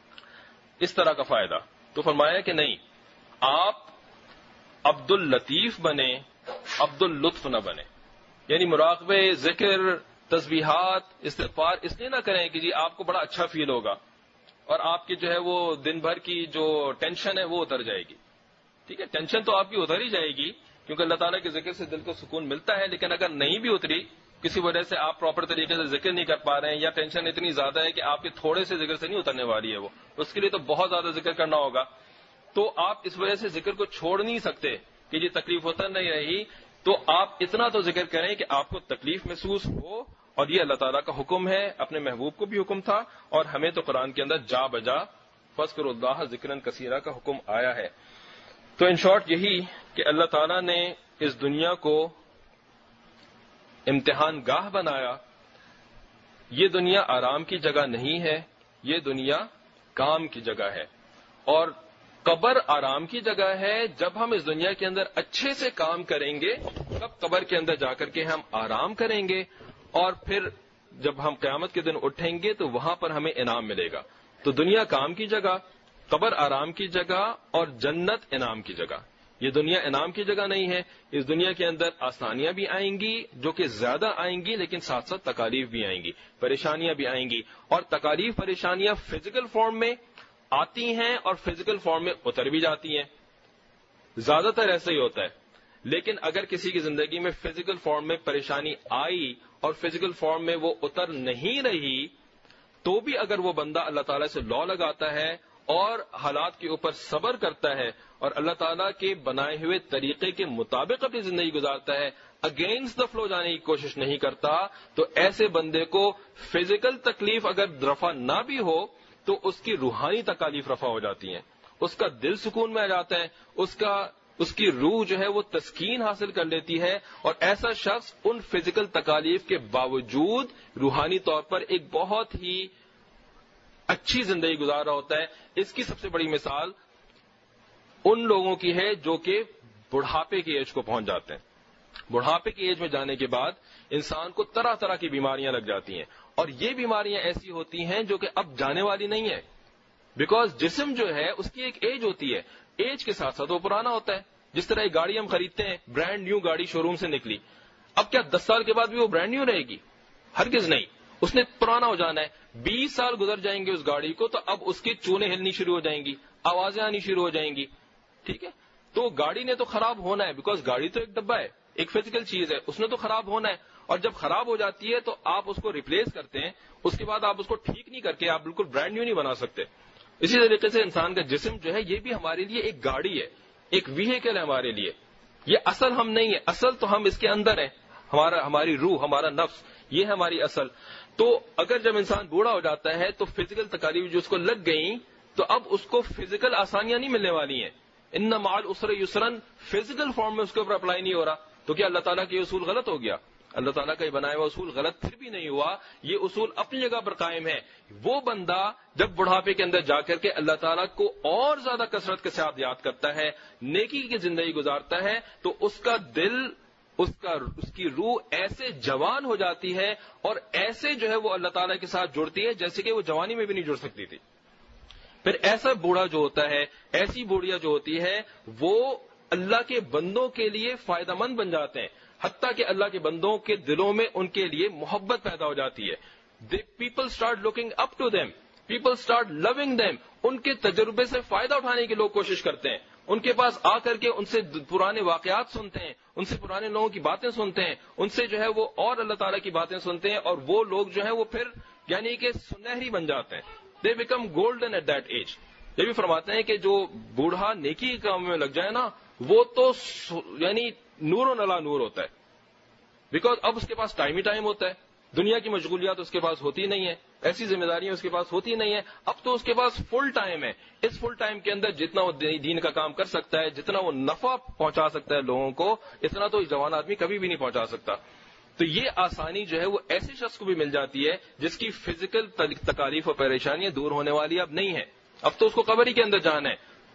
اس طرح کا فائدہ. تو فرمایا کہ نہیں، آپ عبد اللطیف بنے، عبد اللطف نہ بنے. یعنی مراقبے، ذکر، تسبیحات، استغفار اس لیے نہ کریں کہ جی آپ کو بڑا اچھا فیل ہوگا اور آپ کی جو ہے وہ دن بھر کی جو ٹینشن ہے وہ اتر جائے گی. ٹھیک ہے، ٹینشن تو آپ کی اتر ہی جائے گی کیونکہ اللہ تعالیٰ کے ذکر سے دل کو سکون ملتا ہے، لیکن اگر نہیں بھی اتری، کسی وجہ سے آپ پراپر طریقے سے ذکر نہیں کر پا رہے ہیں، یا ٹینشن اتنی زیادہ ہے کہ آپ کے تھوڑے سے ذکر سے نہیں اترنے والی ہے، وہ اس کے لیے تو بہت زیادہ ذکر کرنا ہوگا. تو آپ اس وجہ سے ذکر کو چھوڑ نہیں سکتے کہ جی تکلیف اتر نہیں رہی، تو آپ اتنا تو ذکر کریں کہ آپ کو تکلیف محسوس ہو. اور یہ اللہ تعالیٰ کا حکم ہے، اپنے محبوب کو بھی حکم تھا، اور ہمیں تو قرآن کے اندر جا بجا فذکروا اللہ ذکرا کثیرا کا حکم آیا ہے. تو ان شارٹ یہی کہ اللہ تعالیٰ نے اس دنیا کو امتحان گاہ بنایا. یہ دنیا آرام کی جگہ نہیں ہے، یہ دنیا کام کی جگہ ہے، اور قبر آرام کی جگہ ہے. جب ہم اس دنیا کے اندر اچھے سے کام کریں گے تب قبر کے اندر جا کر کے ہم آرام کریں گے، اور پھر جب ہم قیامت کے دن اٹھیں گے تو وہاں پر ہمیں انعام ملے گا. تو دنیا کام کی جگہ، قبر آرام کی جگہ، اور جنت انعام کی جگہ. یہ دنیا انعام کی جگہ نہیں ہے. اس دنیا کے اندر آسانیاں بھی آئیں گی جو کہ زیادہ آئیں گی، لیکن ساتھ ساتھ تکالیف بھی آئیں گی، پریشانیاں بھی آئیں گی. اور تکالیف پریشانیاں فزیکل فارم میں آتی ہیں اور فزیکل فارم میں اتر بھی جاتی ہیں. زیادہ تر ایسا ہی ہوتا ہے. لیکن اگر کسی کی زندگی میں فزیکل فارم میں پریشانی آئی اور فزیکل فارم میں وہ اتر نہیں رہی، تو بھی اگر وہ بندہ اللہ تعالیٰ سے لا لگاتا ہے اور حالات کے اوپر صبر کرتا ہے اور اللہ تعالیٰ کے بنائے ہوئے طریقے کے مطابق اپنی زندگی گزارتا ہے، اگینسٹ دا فلو جانے کی کوشش نہیں کرتا، تو ایسے بندے کو فزیکل تکلیف اگر رفع نہ بھی ہو تو اس کی روحانی تکالیف رفع ہو جاتی ہیں. اس کا دل سکون میں آ جاتا ہے، اس کا اس کی روح جو ہے وہ تسکین حاصل کر لیتی ہے، اور ایسا شخص ان فزیکل تکالیف کے باوجود روحانی طور پر ایک بہت ہی اچھی زندگی گزار رہا ہوتا ہے. اس کی سب سے بڑی مثال ان لوگوں کی ہے جو کہ بڑھاپے کی ایج کو پہنچ جاتے ہیں. بڑھاپے کی ایج میں جانے کے بعد انسان کو طرح طرح کی بیماریاں لگ جاتی ہیں، اور یہ بیماریاں ایسی ہوتی ہیں جو کہ اب جانے والی نہیں ہے. بیکاز جسم جو ہے اس کی ایک ایج ہوتی ہے، ایج کے ساتھ ساتھ وہ پرانا ہوتا ہے. جس طرح ایک گاڑی ہم خریدتے ہیں، برانڈ نیو گاڑی شو روم سے نکلی، اب کیا دس سال کے بعد بھی وہ برانڈ نیو رہے گی؟ ہرگز نہیں، اس نے پرانا ہو جانا ہے. بیس سال گزر جائیں گے اس گاڑی کو تو اب اس کی چونیں ہلنی شروع ہو جائیں گی، آوازیں آنی شروع ہو جائیں گی. ٹھیک ہے، تو گاڑی نے تو خراب ہونا ہے، بیکاز گاڑی تو ایک ڈبہ ہے، ایک فزیکل چیز ہے، اس نے تو خراب ہونا ہے. اور جب خراب ہو جاتی ہے تو آپ اس کو ریپلیس کرتے ہیں، اس کے بعد آپ اس کو ٹھیک نہیں کر کے آپ بالکل برانڈ نیو نہیں بنا سکتے. اسی طریقے سے انسان کا جسم جو ہے یہ بھی ہمارے لیے ایک گاڑی ہے، ایک ویہیکل ہے ہمارے لیے. یہ اصل ہم نہیں ہے، اصل تو ہم اس کے اندر ہیں. ہمارا ہماری روح، ہمارا نفس، یہ ہے ہماری اصل. تو اگر جب انسان بوڑھا ہو جاتا ہے تو فزیکل تکالیف جو اس کو لگ گئیں تو اب اس کو فزیکل آسانیاں نہیں ملنے والی ہیں. ان مع العسر یسرن فزیکل فارم میں اس کے اوپر اپلائی نہیں ہو رہا. تو کیا اللہ تعالیٰ کے اصول غلط ہو گیا؟ اللہ تعالیٰ کا یہ بنایا ہوا اصول غلط پھر بھی نہیں ہوا. یہ اصول اپنی جگہ پر قائم ہے. وہ بندہ جب بڑھاپے کے اندر جا کر کے اللہ تعالیٰ کو اور زیادہ کثرت کے ساتھ یاد کرتا ہے، نیکی کی زندگی گزارتا ہے، تو اس کا دل، اس کا اس کی روح ایسے جوان ہو جاتی ہے اور ایسے جو ہے وہ اللہ تعالیٰ کے ساتھ جڑتی ہے جیسے کہ وہ جوانی میں بھی نہیں جڑ سکتی تھی. پھر ایسا بوڑھا جو ہوتا ہے، ایسی بوڑھیا جو ہوتی ہے، وہ اللہ کے بندوں کے لیے فائدہ مند بن جاتے ہیں، حتیٰ کہ اللہ کے بندوں کے دلوں میں ان کے لیے محبت پیدا ہو جاتی ہے. People start looking up to them, people start loving them. ان کے تجربے سے فائدہ اٹھانے کی لوگ کوشش کرتے ہیں، ان کے پاس آ کر کے ان سے پرانے واقعات سنتے ہیں، ان سے پرانے لوگوں کی باتیں سنتے ہیں، ان سے جو ہے وہ اور اللہ تعالیٰ کی باتیں سنتے ہیں، اور وہ لوگ جو ہیں وہ پھر یعنی کہ سنہری بن جاتے ہیں. They become golden at that age. یہ بھی فرماتے ہیں کہ جو بوڑھا نیکی کے کام میں لگ جائے نا، وہ تو یعنی نور و نلا نور ہوتا ہے. بیکاز اب اس کے پاس ٹائم ہی ٹائم ہوتا ہے، دنیا کی مشغولیات اس کے پاس ہوتی نہیں ہے، ایسی ذمہ داریاں اس کے پاس ہوتی نہیں ہے. اب تو اس کے پاس فل ٹائم ہے. اس فل ٹائم کے اندر جتنا وہ دین کا کام کر سکتا ہے، جتنا وہ نفع پہنچا سکتا ہے لوگوں کو، اتنا تو جوان آدمی کبھی بھی نہیں پہنچا سکتا. تو یہ آسانی جو ہے وہ ایسے شخص کو بھی مل جاتی ہے جس کی فزیکل تکالیف اور پریشانیاں دور ہونے والی اب نہیں ہے، اب تو اس کو قبر ہی کے اندر جانا ہے.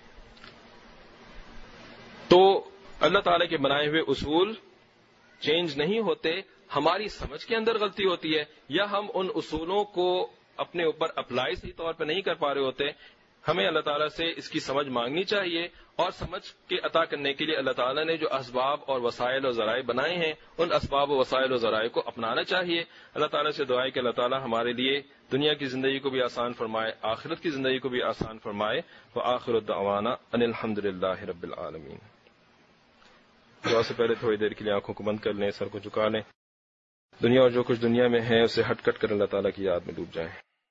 تو اللہ تعالیٰ کے بنائے ہوئے اصول چینج نہیں ہوتے، ہماری سمجھ کے اندر غلطی ہوتی ہے، یا ہم ان اصولوں کو اپنے اوپر اپلائی صحیح طور پہ نہیں کر پا رہے ہوتے. ہمیں اللہ تعالیٰ سے اس کی سمجھ مانگنی چاہیے، اور سمجھ کے عطا کرنے کے لیے اللہ تعالیٰ نے جو اسباب اور وسائل اور ذرائع بنائے ہیں، ان اسباب و وسائل و ذرائع کو اپنانا چاہیے. اللہ تعالیٰ سے دعا ہے کہ اللہ تعالیٰ ہمارے لیے دنیا کی زندگی کو بھی آسان فرمائے، آخرت کی زندگی کو بھی آسان فرمائے. وآخر الدعوانا ان الحمد للہ رب العالمین. دعا سے پہلے تھوڑی دیر کے لیے آنکھوں کو بند کر لیں، سر کو جھکا لیں. دنیا اور جو کچھ دنیا میں ہے اسے ہٹ کٹ کر اللہ تعالیٰ کی یاد میں ڈوب جائیں.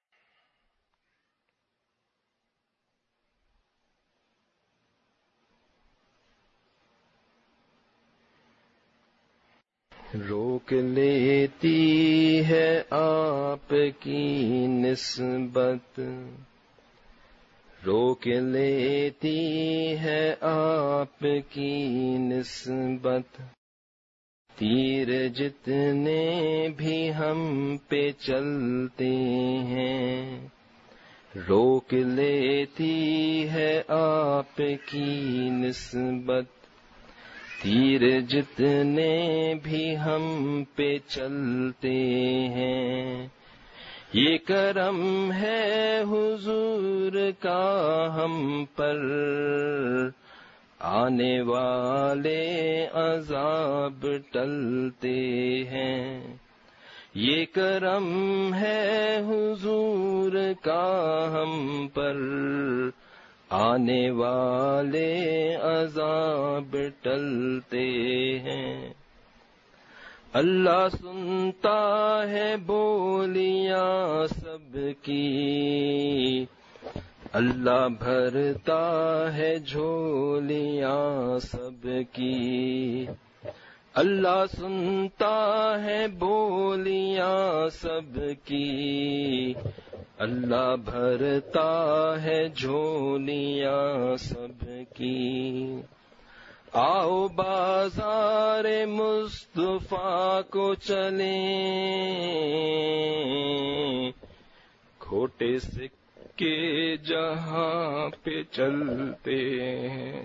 روک لیتی ہے آپ کی نسبت، روک لیتی ہے آپ کی نسبت، تیر جتنے بھی ہم پہ چلتے ہیں، روک لیتی ہے آپ کی نسبت، تیر جتنے بھی ہم پہ چلتے ہیں. یہ کرم ہے حضور کا ہم پر، آنے والے عذاب ٹلتے ہیں. یہ کرم ہے حضور کا ہم پر، آنے والے عذاب ٹلتے ہیں. اللہ سنتا ہے بولیاں سب کی، اللہ بھرتا ہے جھولیاں سب کی. اللہ سنتا ہے بولیاں سب کی، اللہ بھرتا ہے جھولیاں سب کی. آؤ بازار مصطفیٰ کو چلیں، کھوٹے سکے جہاں پہ چلتے ہیں.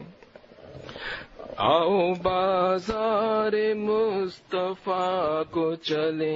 آؤ بازار مصطفیٰ کو چلیں،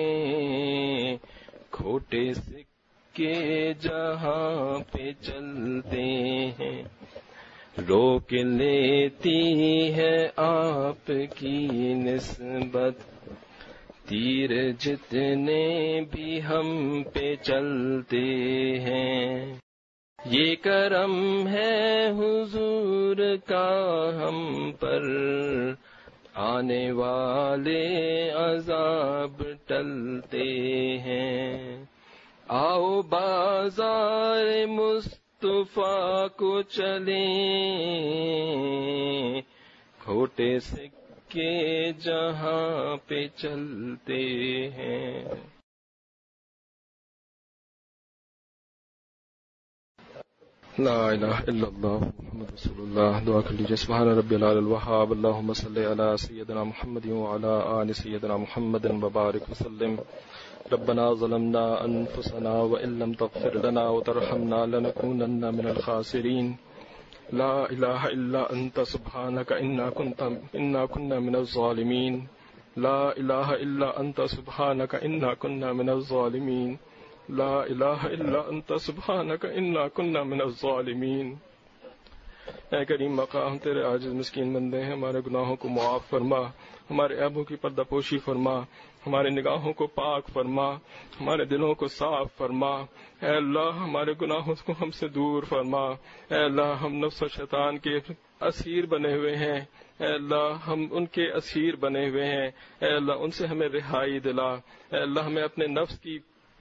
کھوٹے سکے جہاں پہ چلتے ہیں. روک لیتی ہے آپ کی نسبت تیر جتنے بھی ہم پہ چلتے ہیں. یہ کرم ہے حضور کا ہم پر، آنے والے عذاب ٹلتے ہیں. آؤ بازار مصطفیٰ کو چلیں، کھوٹے سکے جہاں پہ چلتے ہیں. لا الہ الا اللہ محمد رسول اللہ. دعا کر لیجیے. سبحان ربی العلی الوہاب. اللہم صلی علی سیدنا محمد وعلی آل سیدنا محمد وبارک وسلم. ربنا ظلمنا انفسنا وان لم تغفر لنا وترحمنا لنكونن من الخاسرین. لا الہ الا انت سبحانک انا كنت انا كنا من الظالمین. لا الہ الا انت سبحانک انا كنا من الظالمین. لا الہ الا انت سبحانک انا کنا من الظالمین. اے کریم مقام، ہم تیرے عاجز مسکین بندے ہیں. ہمارے گناہوں کو معاف فرما، ہمارے عیبوں کی پردہ پوشی فرما، ہمارے نگاہوں کو پاک فرما، ہمارے دلوں کو صاف فرما. اے اللہ ہمارے گناہوں کو ہم سے دور فرما. اے اللہ ہم نفس و شیطان کے اسیر بنے ہوئے ہیں. اے اللہ ہم ان کے اسیر بنے ہوئے ہیں. اے اللہ ان سے ہمیں رہائی دلا. اے اللہ ہمیں اپنے نفس کی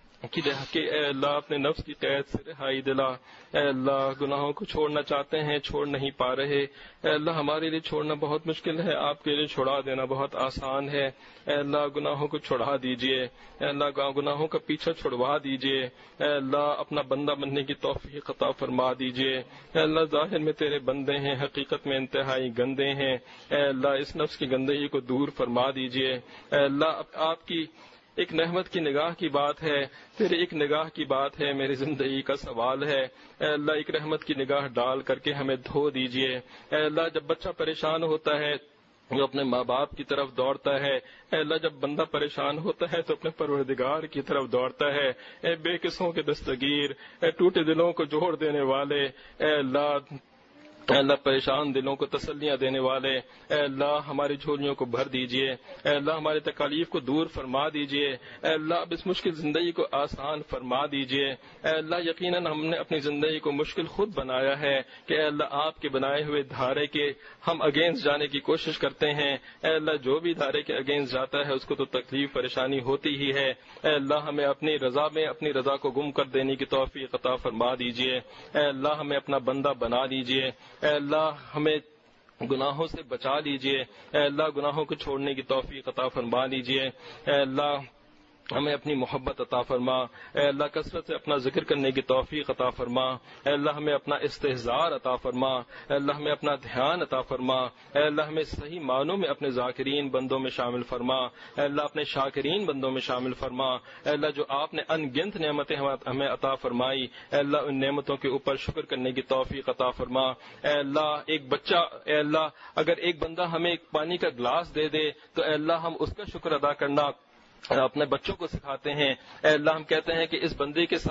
کہ اے اللہ اپنے نفس کی قید سے رہائی دلا. اے اللہ گناہوں کو چھوڑنا چاہتے ہیں، چھوڑ نہیں پا رہے. اے اللہ ہمارے لیے چھوڑنا بہت مشکل ہے، آپ کے لیے چھڑا دینا بہت آسان ہے. اے اللہ گناہوں کو چھڑا دیجئے. اے اللہ گناہوں کا پیچھا چھڑوا دیجئے. اے اللہ اپنا بندہ بننے کی توفیق عطا فرما دیجئے. اے اللہ ظاہر میں تیرے بندے ہیں، حقیقت میں انتہائی گندے ہیں. اے اللہ اس نفس کی گندگی کو دور فرما دیجئے. اے اللہ آپ کی ایک نعمت کی نگاہ کی بات ہے، تیری ایک نگاہ کی بات ہے، میری زندگی کا سوال ہے. اے اللہ ایک رحمت کی نگاہ ڈال کر کے ہمیں دھو دیجئے. اے اللہ جب بچہ پریشان ہوتا ہے وہ اپنے ماں باپ کی طرف دوڑتا ہے. اے اللہ جب بندہ پریشان ہوتا ہے تو اپنے پروردگار کی طرف دوڑتا ہے. اے بے قصوں کے دستگیر، اے ٹوٹے دلوں کو جوڑ دینے والے، اے اللہ اے اللہ پریشان دلوں کو تسلیاں دینے والے، اے اللہ ہماری جھولیوں کو بھر دیجئے. اے اللہ ہماری تکالیف کو دور فرما دیجئے. اے اللہ اب اس مشکل زندگی کو آسان فرما دیجئے. اے اللہ یقیناً ہم نے اپنی زندگی کو مشکل خود بنایا ہے کہ اے اللہ آپ کے بنائے ہوئے دھارے کے ہم اگینسٹ جانے کی کوشش کرتے ہیں. اے اللہ جو بھی دھارے کے اگینسٹ جاتا ہے اس کو تو تکلیف پریشانی ہوتی ہی ہے. اے اللہ ہمیں اپنی رضا میں اپنی رضا کو گم کر دینے کی توفیق عطا فرما دیجئے. اے اللہ ہمیں اپنا بندہ بنا دیجئے. اے اللہ ہمیں گناہوں سے بچا لیجئے. اے اللہ گناہوں کو چھوڑنے کی توفیق عطا فرما لیجئے. اے اللہ ہمیں اپنی محبت عطا فرما. اے اللہ کثرت سے اپنا ذکر کرنے کی توفیق عطا فرما. اے اللہ ہمیں اپنا استحضار عطا فرما. اے اللہ ہمیں اپنا دھیان عطا فرما. اے اللہ ہمیں صحیح معنوں میں اپنے ذاکرین بندوں میں شامل فرما. اے اللہ اپنے شاکرین بندوں میں شامل فرما. اے اللہ جو آپ نے ان گنت نعمتیں ہمیں عطا فرمائی، اے اللہ ان نعمتوں کے اوپر شکر کرنے کی توفیق عطا فرما. اے اللہ ایک بچہ اے اللہ اگر ایک بندہ ہمیں ایک پانی کا گلاس دے دے تو اے اللہ ہم اس کا شکر ادا کرنا اپنے بچوں کو سکھاتے ہیں. اے اللہ ہم کہتے ہیں کہ اس بندے کے ساتھ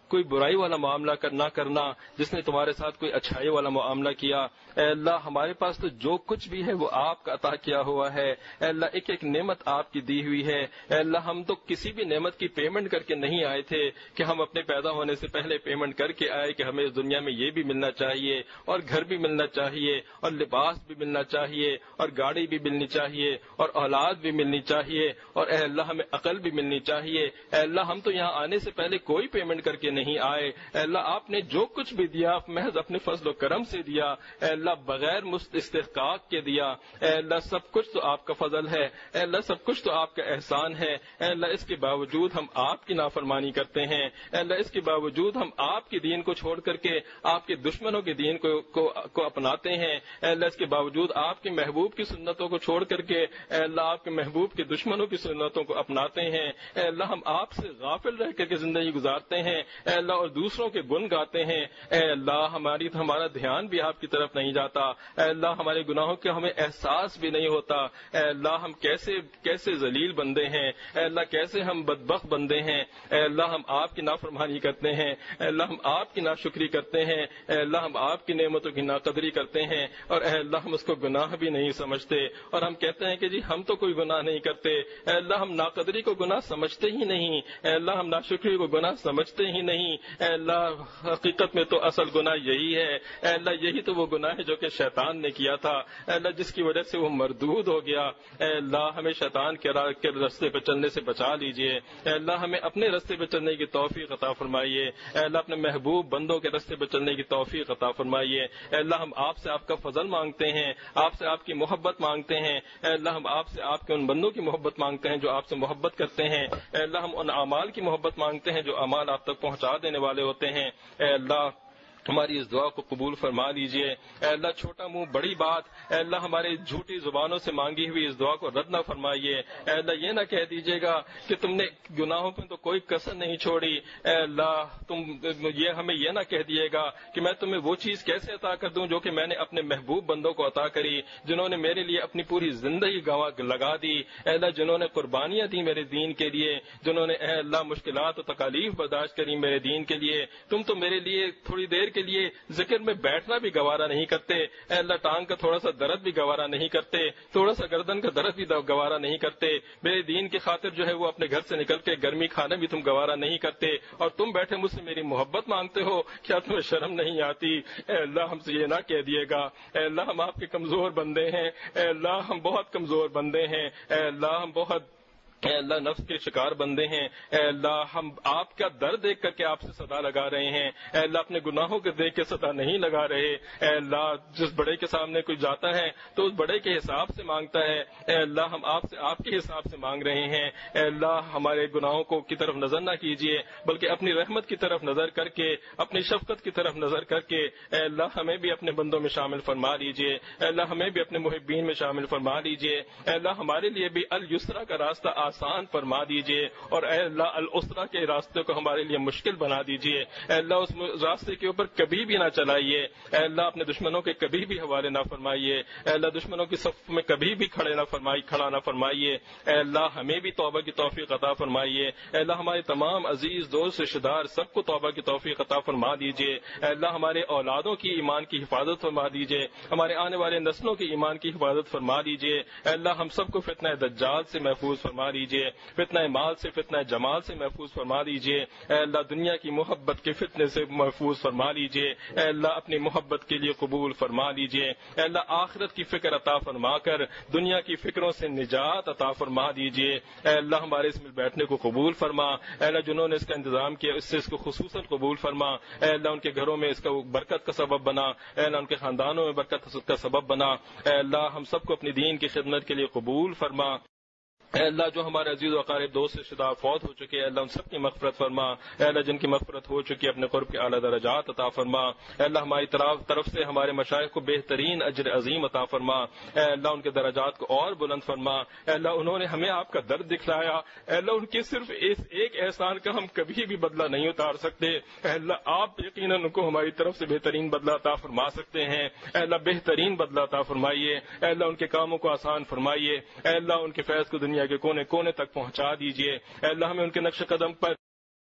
کوئی برائی والا معاملہ نہ کرنا، جس نے تمہارے ساتھ کوئی اچھائی والا معاملہ کیا۔ اے اللہ ہمارے پاس تو جو کچھ بھی ہے وہ آپ کا عطا کیا ہوا ہے، اے اللہ ایک ایک نعمت آپ کی دی ہوئی ہے۔ اے اللہ ہم تو کسی بھی نعمت کی پیمنٹ کر کے نہیں آئے تھے کہ ہم اپنے پیدا ہونے سے پہلے پیمنٹ کر کے آئے کہ ہمیں اس دنیا میں یہ بھی ملنا چاہیے اور گھر بھی ملنا چاہیے اور لباس بھی ملنا چاہیے اور گاڑی بھی ملنی چاہیے اور اولاد بھی ملنی چاہیے اور اے اللہ ہمیں عقل بھی ملنی چاہیے۔ اے اللہ ہم تو یہاں آنے سے پہلے کوئی پیمنٹ کر کے نہیں آئے، اے اللہ آپ نے جو کچھ بھی دیا محض اپنے فضل و کرم سے دیا، اے اللہ بغیر استحقاق کے دیا۔ اے اللہ سب کچھ تو آپ کا فضل ہے، اے اللہ سب کچھ تو آپ کا احسان ہے۔ اے اللہ اس کے باوجود ہم آپ کی نافرمانی کرتے ہیں، اے اللہ اس کے باوجود ہم آپ کے دین کو چھوڑ کر کے آپ کے دشمنوں کے دین کو, کو, کو اپناتے ہیں۔ اے اللہ اس کے باوجود آپ کے محبوب کی سنتوں کو چھوڑ کر کے اے اللہ آپ کے محبوب کے دشمنوں کی سنتوں کو اپناتے ہیں۔ اے اللہ ہم آپ سے غافل رہ کر کے زندگی گزارتے ہیں، اے اللہ اور دوسروں کے گن گاتے ہیں۔ اے اللہ ہماری ہمارا دھیان بھی آپ کی طرف نہیں جاتا، اے اللہ ہمارے گناہوں کا ہمیں احساس بھی نہیں ہوتا۔ اے اللہ ہم کیسے کیسے ذلیل بندے ہیں، اے اللہ کیسے ہم بدبخت بندے ہیں۔ اے اللہ ہم آپ کی نافرمانی کرتے ہیں، اے اللہ ہم آپ کی ناشکری کرتے ہیں، اے اللہ ہم آپ کی نعمتوں کی ناقدری کرتے ہیں اور اے اللہ ہم اس کو گناہ بھی نہیں سمجھتے اور ہم کہتے ہیں کہ جی ہم تو کوئی گناہ نہیں کرتے۔ اے اللہ ہم ناقدری کو گناہ سمجھتے ہی نہیں، اے اللہ ہم ناشکری کو گناہ سمجھتے ہی نہیں۔ اے اللہ حقیقت میں تو اصل گناہ یہی ہے، اے اللہ یہی تو وہ گناہ ہے جو کہ شیطان نے کیا تھا، اے اللہ جس کی وجہ سے وہ مردود ہو گیا۔ اے اللہ ہمیں شیطان کے راستے پہ چلنے سے بچا لیجئے، اے اللہ ہمیں اپنے راستے پہ چلنے کی توفیق عطا فرمائیے، اے اللہ اپنے محبوب بندوں کے راستے پہ چلنے کی توفیق عطا فرمائیے۔ اے اللہ ہم آپ سے آپ کا فضل مانگتے ہیں، آپ سے آپ کی محبت مانگتے ہیں، اے اللہ ہم آپ سے آپ کے ان بندوں کی محبت مانگتے ہیں جو آپ سے محبت کرتے ہیں، اے اللہ ہم ان اعمال کی محبت مانگتے ہیں جو اعمال آپ تک پہنچا دینے والے ہوتے ہیں۔ اے اللہ ہماری اس دعا کو قبول فرما لیجئے۔ اے اللہ چھوٹا منہ بڑی بات، اے اللہ ہمارے جھوٹی زبانوں سے مانگی ہوئی اس دعا کو رد نہ فرمائیے۔ اے اللہ یہ نہ کہہ دیجیے گا کہ تم نے گناہوں پہ تو کوئی کسر نہیں چھوڑی، اے اللہ تم یہ ہمیں یہ نہ کہہ دیے گا کہ میں تمہیں وہ چیز کیسے عطا کر دوں جو کہ میں نے اپنے محبوب بندوں کو عطا کری، جنہوں نے میرے لیے اپنی پوری زندگی گوا لگا دی، اے اللہ جنہوں نے قربانیاں دی میرے دین کے لیے، جنہوں نے اے اللہ مشکلات و تکالیف برداشت کری میرے دین کے لیے۔ تم تو میرے لیے تھوڑی دیر کے لیے ذکر میں بیٹھنا بھی گوارا نہیں کرتے، اے اللہ ٹانگ کا تھوڑا سا درد بھی گوارا نہیں کرتے، تھوڑا سا گردن کا درد بھی گوارا نہیں کرتے، میرے دین کی خاطر جو ہے وہ اپنے گھر سے نکل کے گرمی کھانا بھی تم گوارا نہیں کرتے، اور تم بیٹھے مجھ سے میری محبت مانگتے ہو، کیا تمہیں شرم نہیں آتی؟ اے اللہ ہم سے یہ نہ کہہ دیے گا، اے اللہ ہم آپ کے کمزور بندے ہیں، اے اللہ ہم بہت کمزور بندے ہیں، اے اللہ ہم بہت اے اللہ نفس کے شکار بندے ہیں، اے اللہ ہم آپ کا درد دیکھ کر کے آپ سے صدا لگا رہے ہیں، اے اللہ اپنے گناہوں کے دیکھ کے صدا نہیں لگا رہے۔ اے اللہ جس بڑے کے سامنے کوئی جاتا ہے تو اس بڑے کے حساب سے مانگتا ہے، اے اللہ ہم آپ سے آپ کے حساب سے مانگ رہے ہیں۔ اے اللہ ہمارے گناہوں کو کی طرف نظر نہ کیجیے بلکہ اپنی رحمت کی طرف نظر کر کے، اپنی شفقت کی طرف نظر کر کے اے اللہ ہمیں بھی اپنے بندوں میں شامل فرما لیجیے، اے اللہ ہمیں بھی اپنے محبین میں شامل فرما لیجیے، اے اللہ ہمارے لیے بھی الیسرا کا راستہ آسان فرما دیجیے اور اے اللہ العسرا کے راستے کو ہمارے لیے مشکل بنا دیجیے۔ اے اللہ اس راستے کے اوپر کبھی بھی نہ چلائیے، اے اللہ اپنے دشمنوں کے کبھی بھی حوالے نہ فرمائیے، اے اللہ دشمنوں کی صف میں کبھی بھی کھڑے نہ فرمائی کھڑا نہ فرمائیے، اے اللہ ہمیں بھی توبہ کی توفیق عطا فرمائیے، اے اللہ ہمارے تمام عزیز دوست رشتہ دار سب کو توبہ کی توفیق عطا فرما دیجیے، اے اللہ ہمارے اولادوں کی ایمان کی حفاظت فرما دیجیے، ہمارے آنے والے نسلوں کی ایمان کی حفاظت فرما دیجیے، اے اللہ ہم سب کو فتنہ دجال سے محفوظ فرما دیجیے، فتنہ مال سے فتنہ جمال سے محفوظ فرما دیجیے، اے اللہ دنیا کی محبت کے فتنے سے محفوظ فرما لیجیے، اے اللہ اپنی محبت کے لیے قبول فرما لیجیے، اے اللہ آخرت کی فکر عطا فرما کر دنیا کی فکروں سے نجات عطا فرما دیجیے، اے اللہ ہمارے اس میں بیٹھنے کو قبول فرما، اے اللہ جنہوں نے اس کا انتظام کیا اس سے اس کو خصوصاً قبول فرما، اے اللہ ان کے گھروں میں اس کا برکت کا سبب بنا، اے اللہ ان کے خاندانوں میں برکت کا سبب بنا، اے اللہ ہم سب کو اپنی دین کی خدمت کے لیے قبول فرما، اے اللہ جو ہمارے عزیز و اقارب دوست رشتہ دار فوت ہو چکے، اے اللہ ان سب کی مغفرت فرما، اے اللہ جن کی مغفرت ہو چکی اپنے قرب کے اعلیٰ درجات عطا فرما، اے اللہ ہماری طرف طرف سے ہمارے مشائخ کو بہترین اجر عظیم عطا فرما، اے اللہ ان کے درجات کو اور بلند فرما، اے اللہ انہوں نے ہمیں آپ کا درد دکھلایا، اے اللہ ان کے صرف اس ایک احسان کا ہم کبھی بھی بدلہ نہیں اتار سکتے، اے اللہ آپ یقیناً ان کو ہماری طرف سے بہترین بدلہ عطا فرما سکتے ہیں، اے اللہ بہترین بدلہ عطا فرمائیے، اے اللہ ان کے کاموں کو آسان فرمائیے، اے اللہ ان کے فیض کو دنیا کے کونے کونے تک پہنچا دیجیے، اے اللہ ہمیں ان کے نقش قدم پر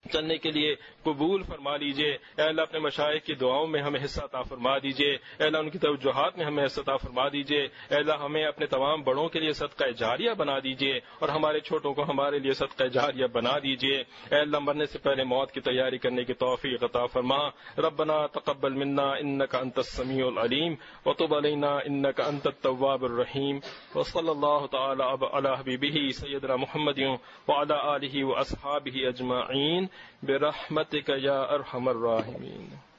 چلنے کے لیے قبول فرما لیجئے۔ اے اللہ اپنے مشائخ کی دعاؤں میں ہمیں حصہ عطا فرما دیجئے۔ اے اللہ ان کی توجہات میں ہمیں حصہ عطا فرما دیجئے۔ اے اللہ ہمیں اپنے تمام بڑوں کے لیے صدقہ جاریہ بنا دیجئے اور ہمارے چھوٹوں کو ہمارے لیے صدقہ جاریہ بنا دیجئے۔ اے اللہ مرنے سے پہلے موت کی تیاری کرنے کی توفیق عطا فرما۔ ربنا تقبل منا انک انت السمیع العلیم وتب علینا انک انت التواب الرحیم وصلی اللہ تعالی علی حبیبہ سیدنا محمد وعلی آلہ واصحابہ اجمعین برحمتک یا ارحم الراحمین۔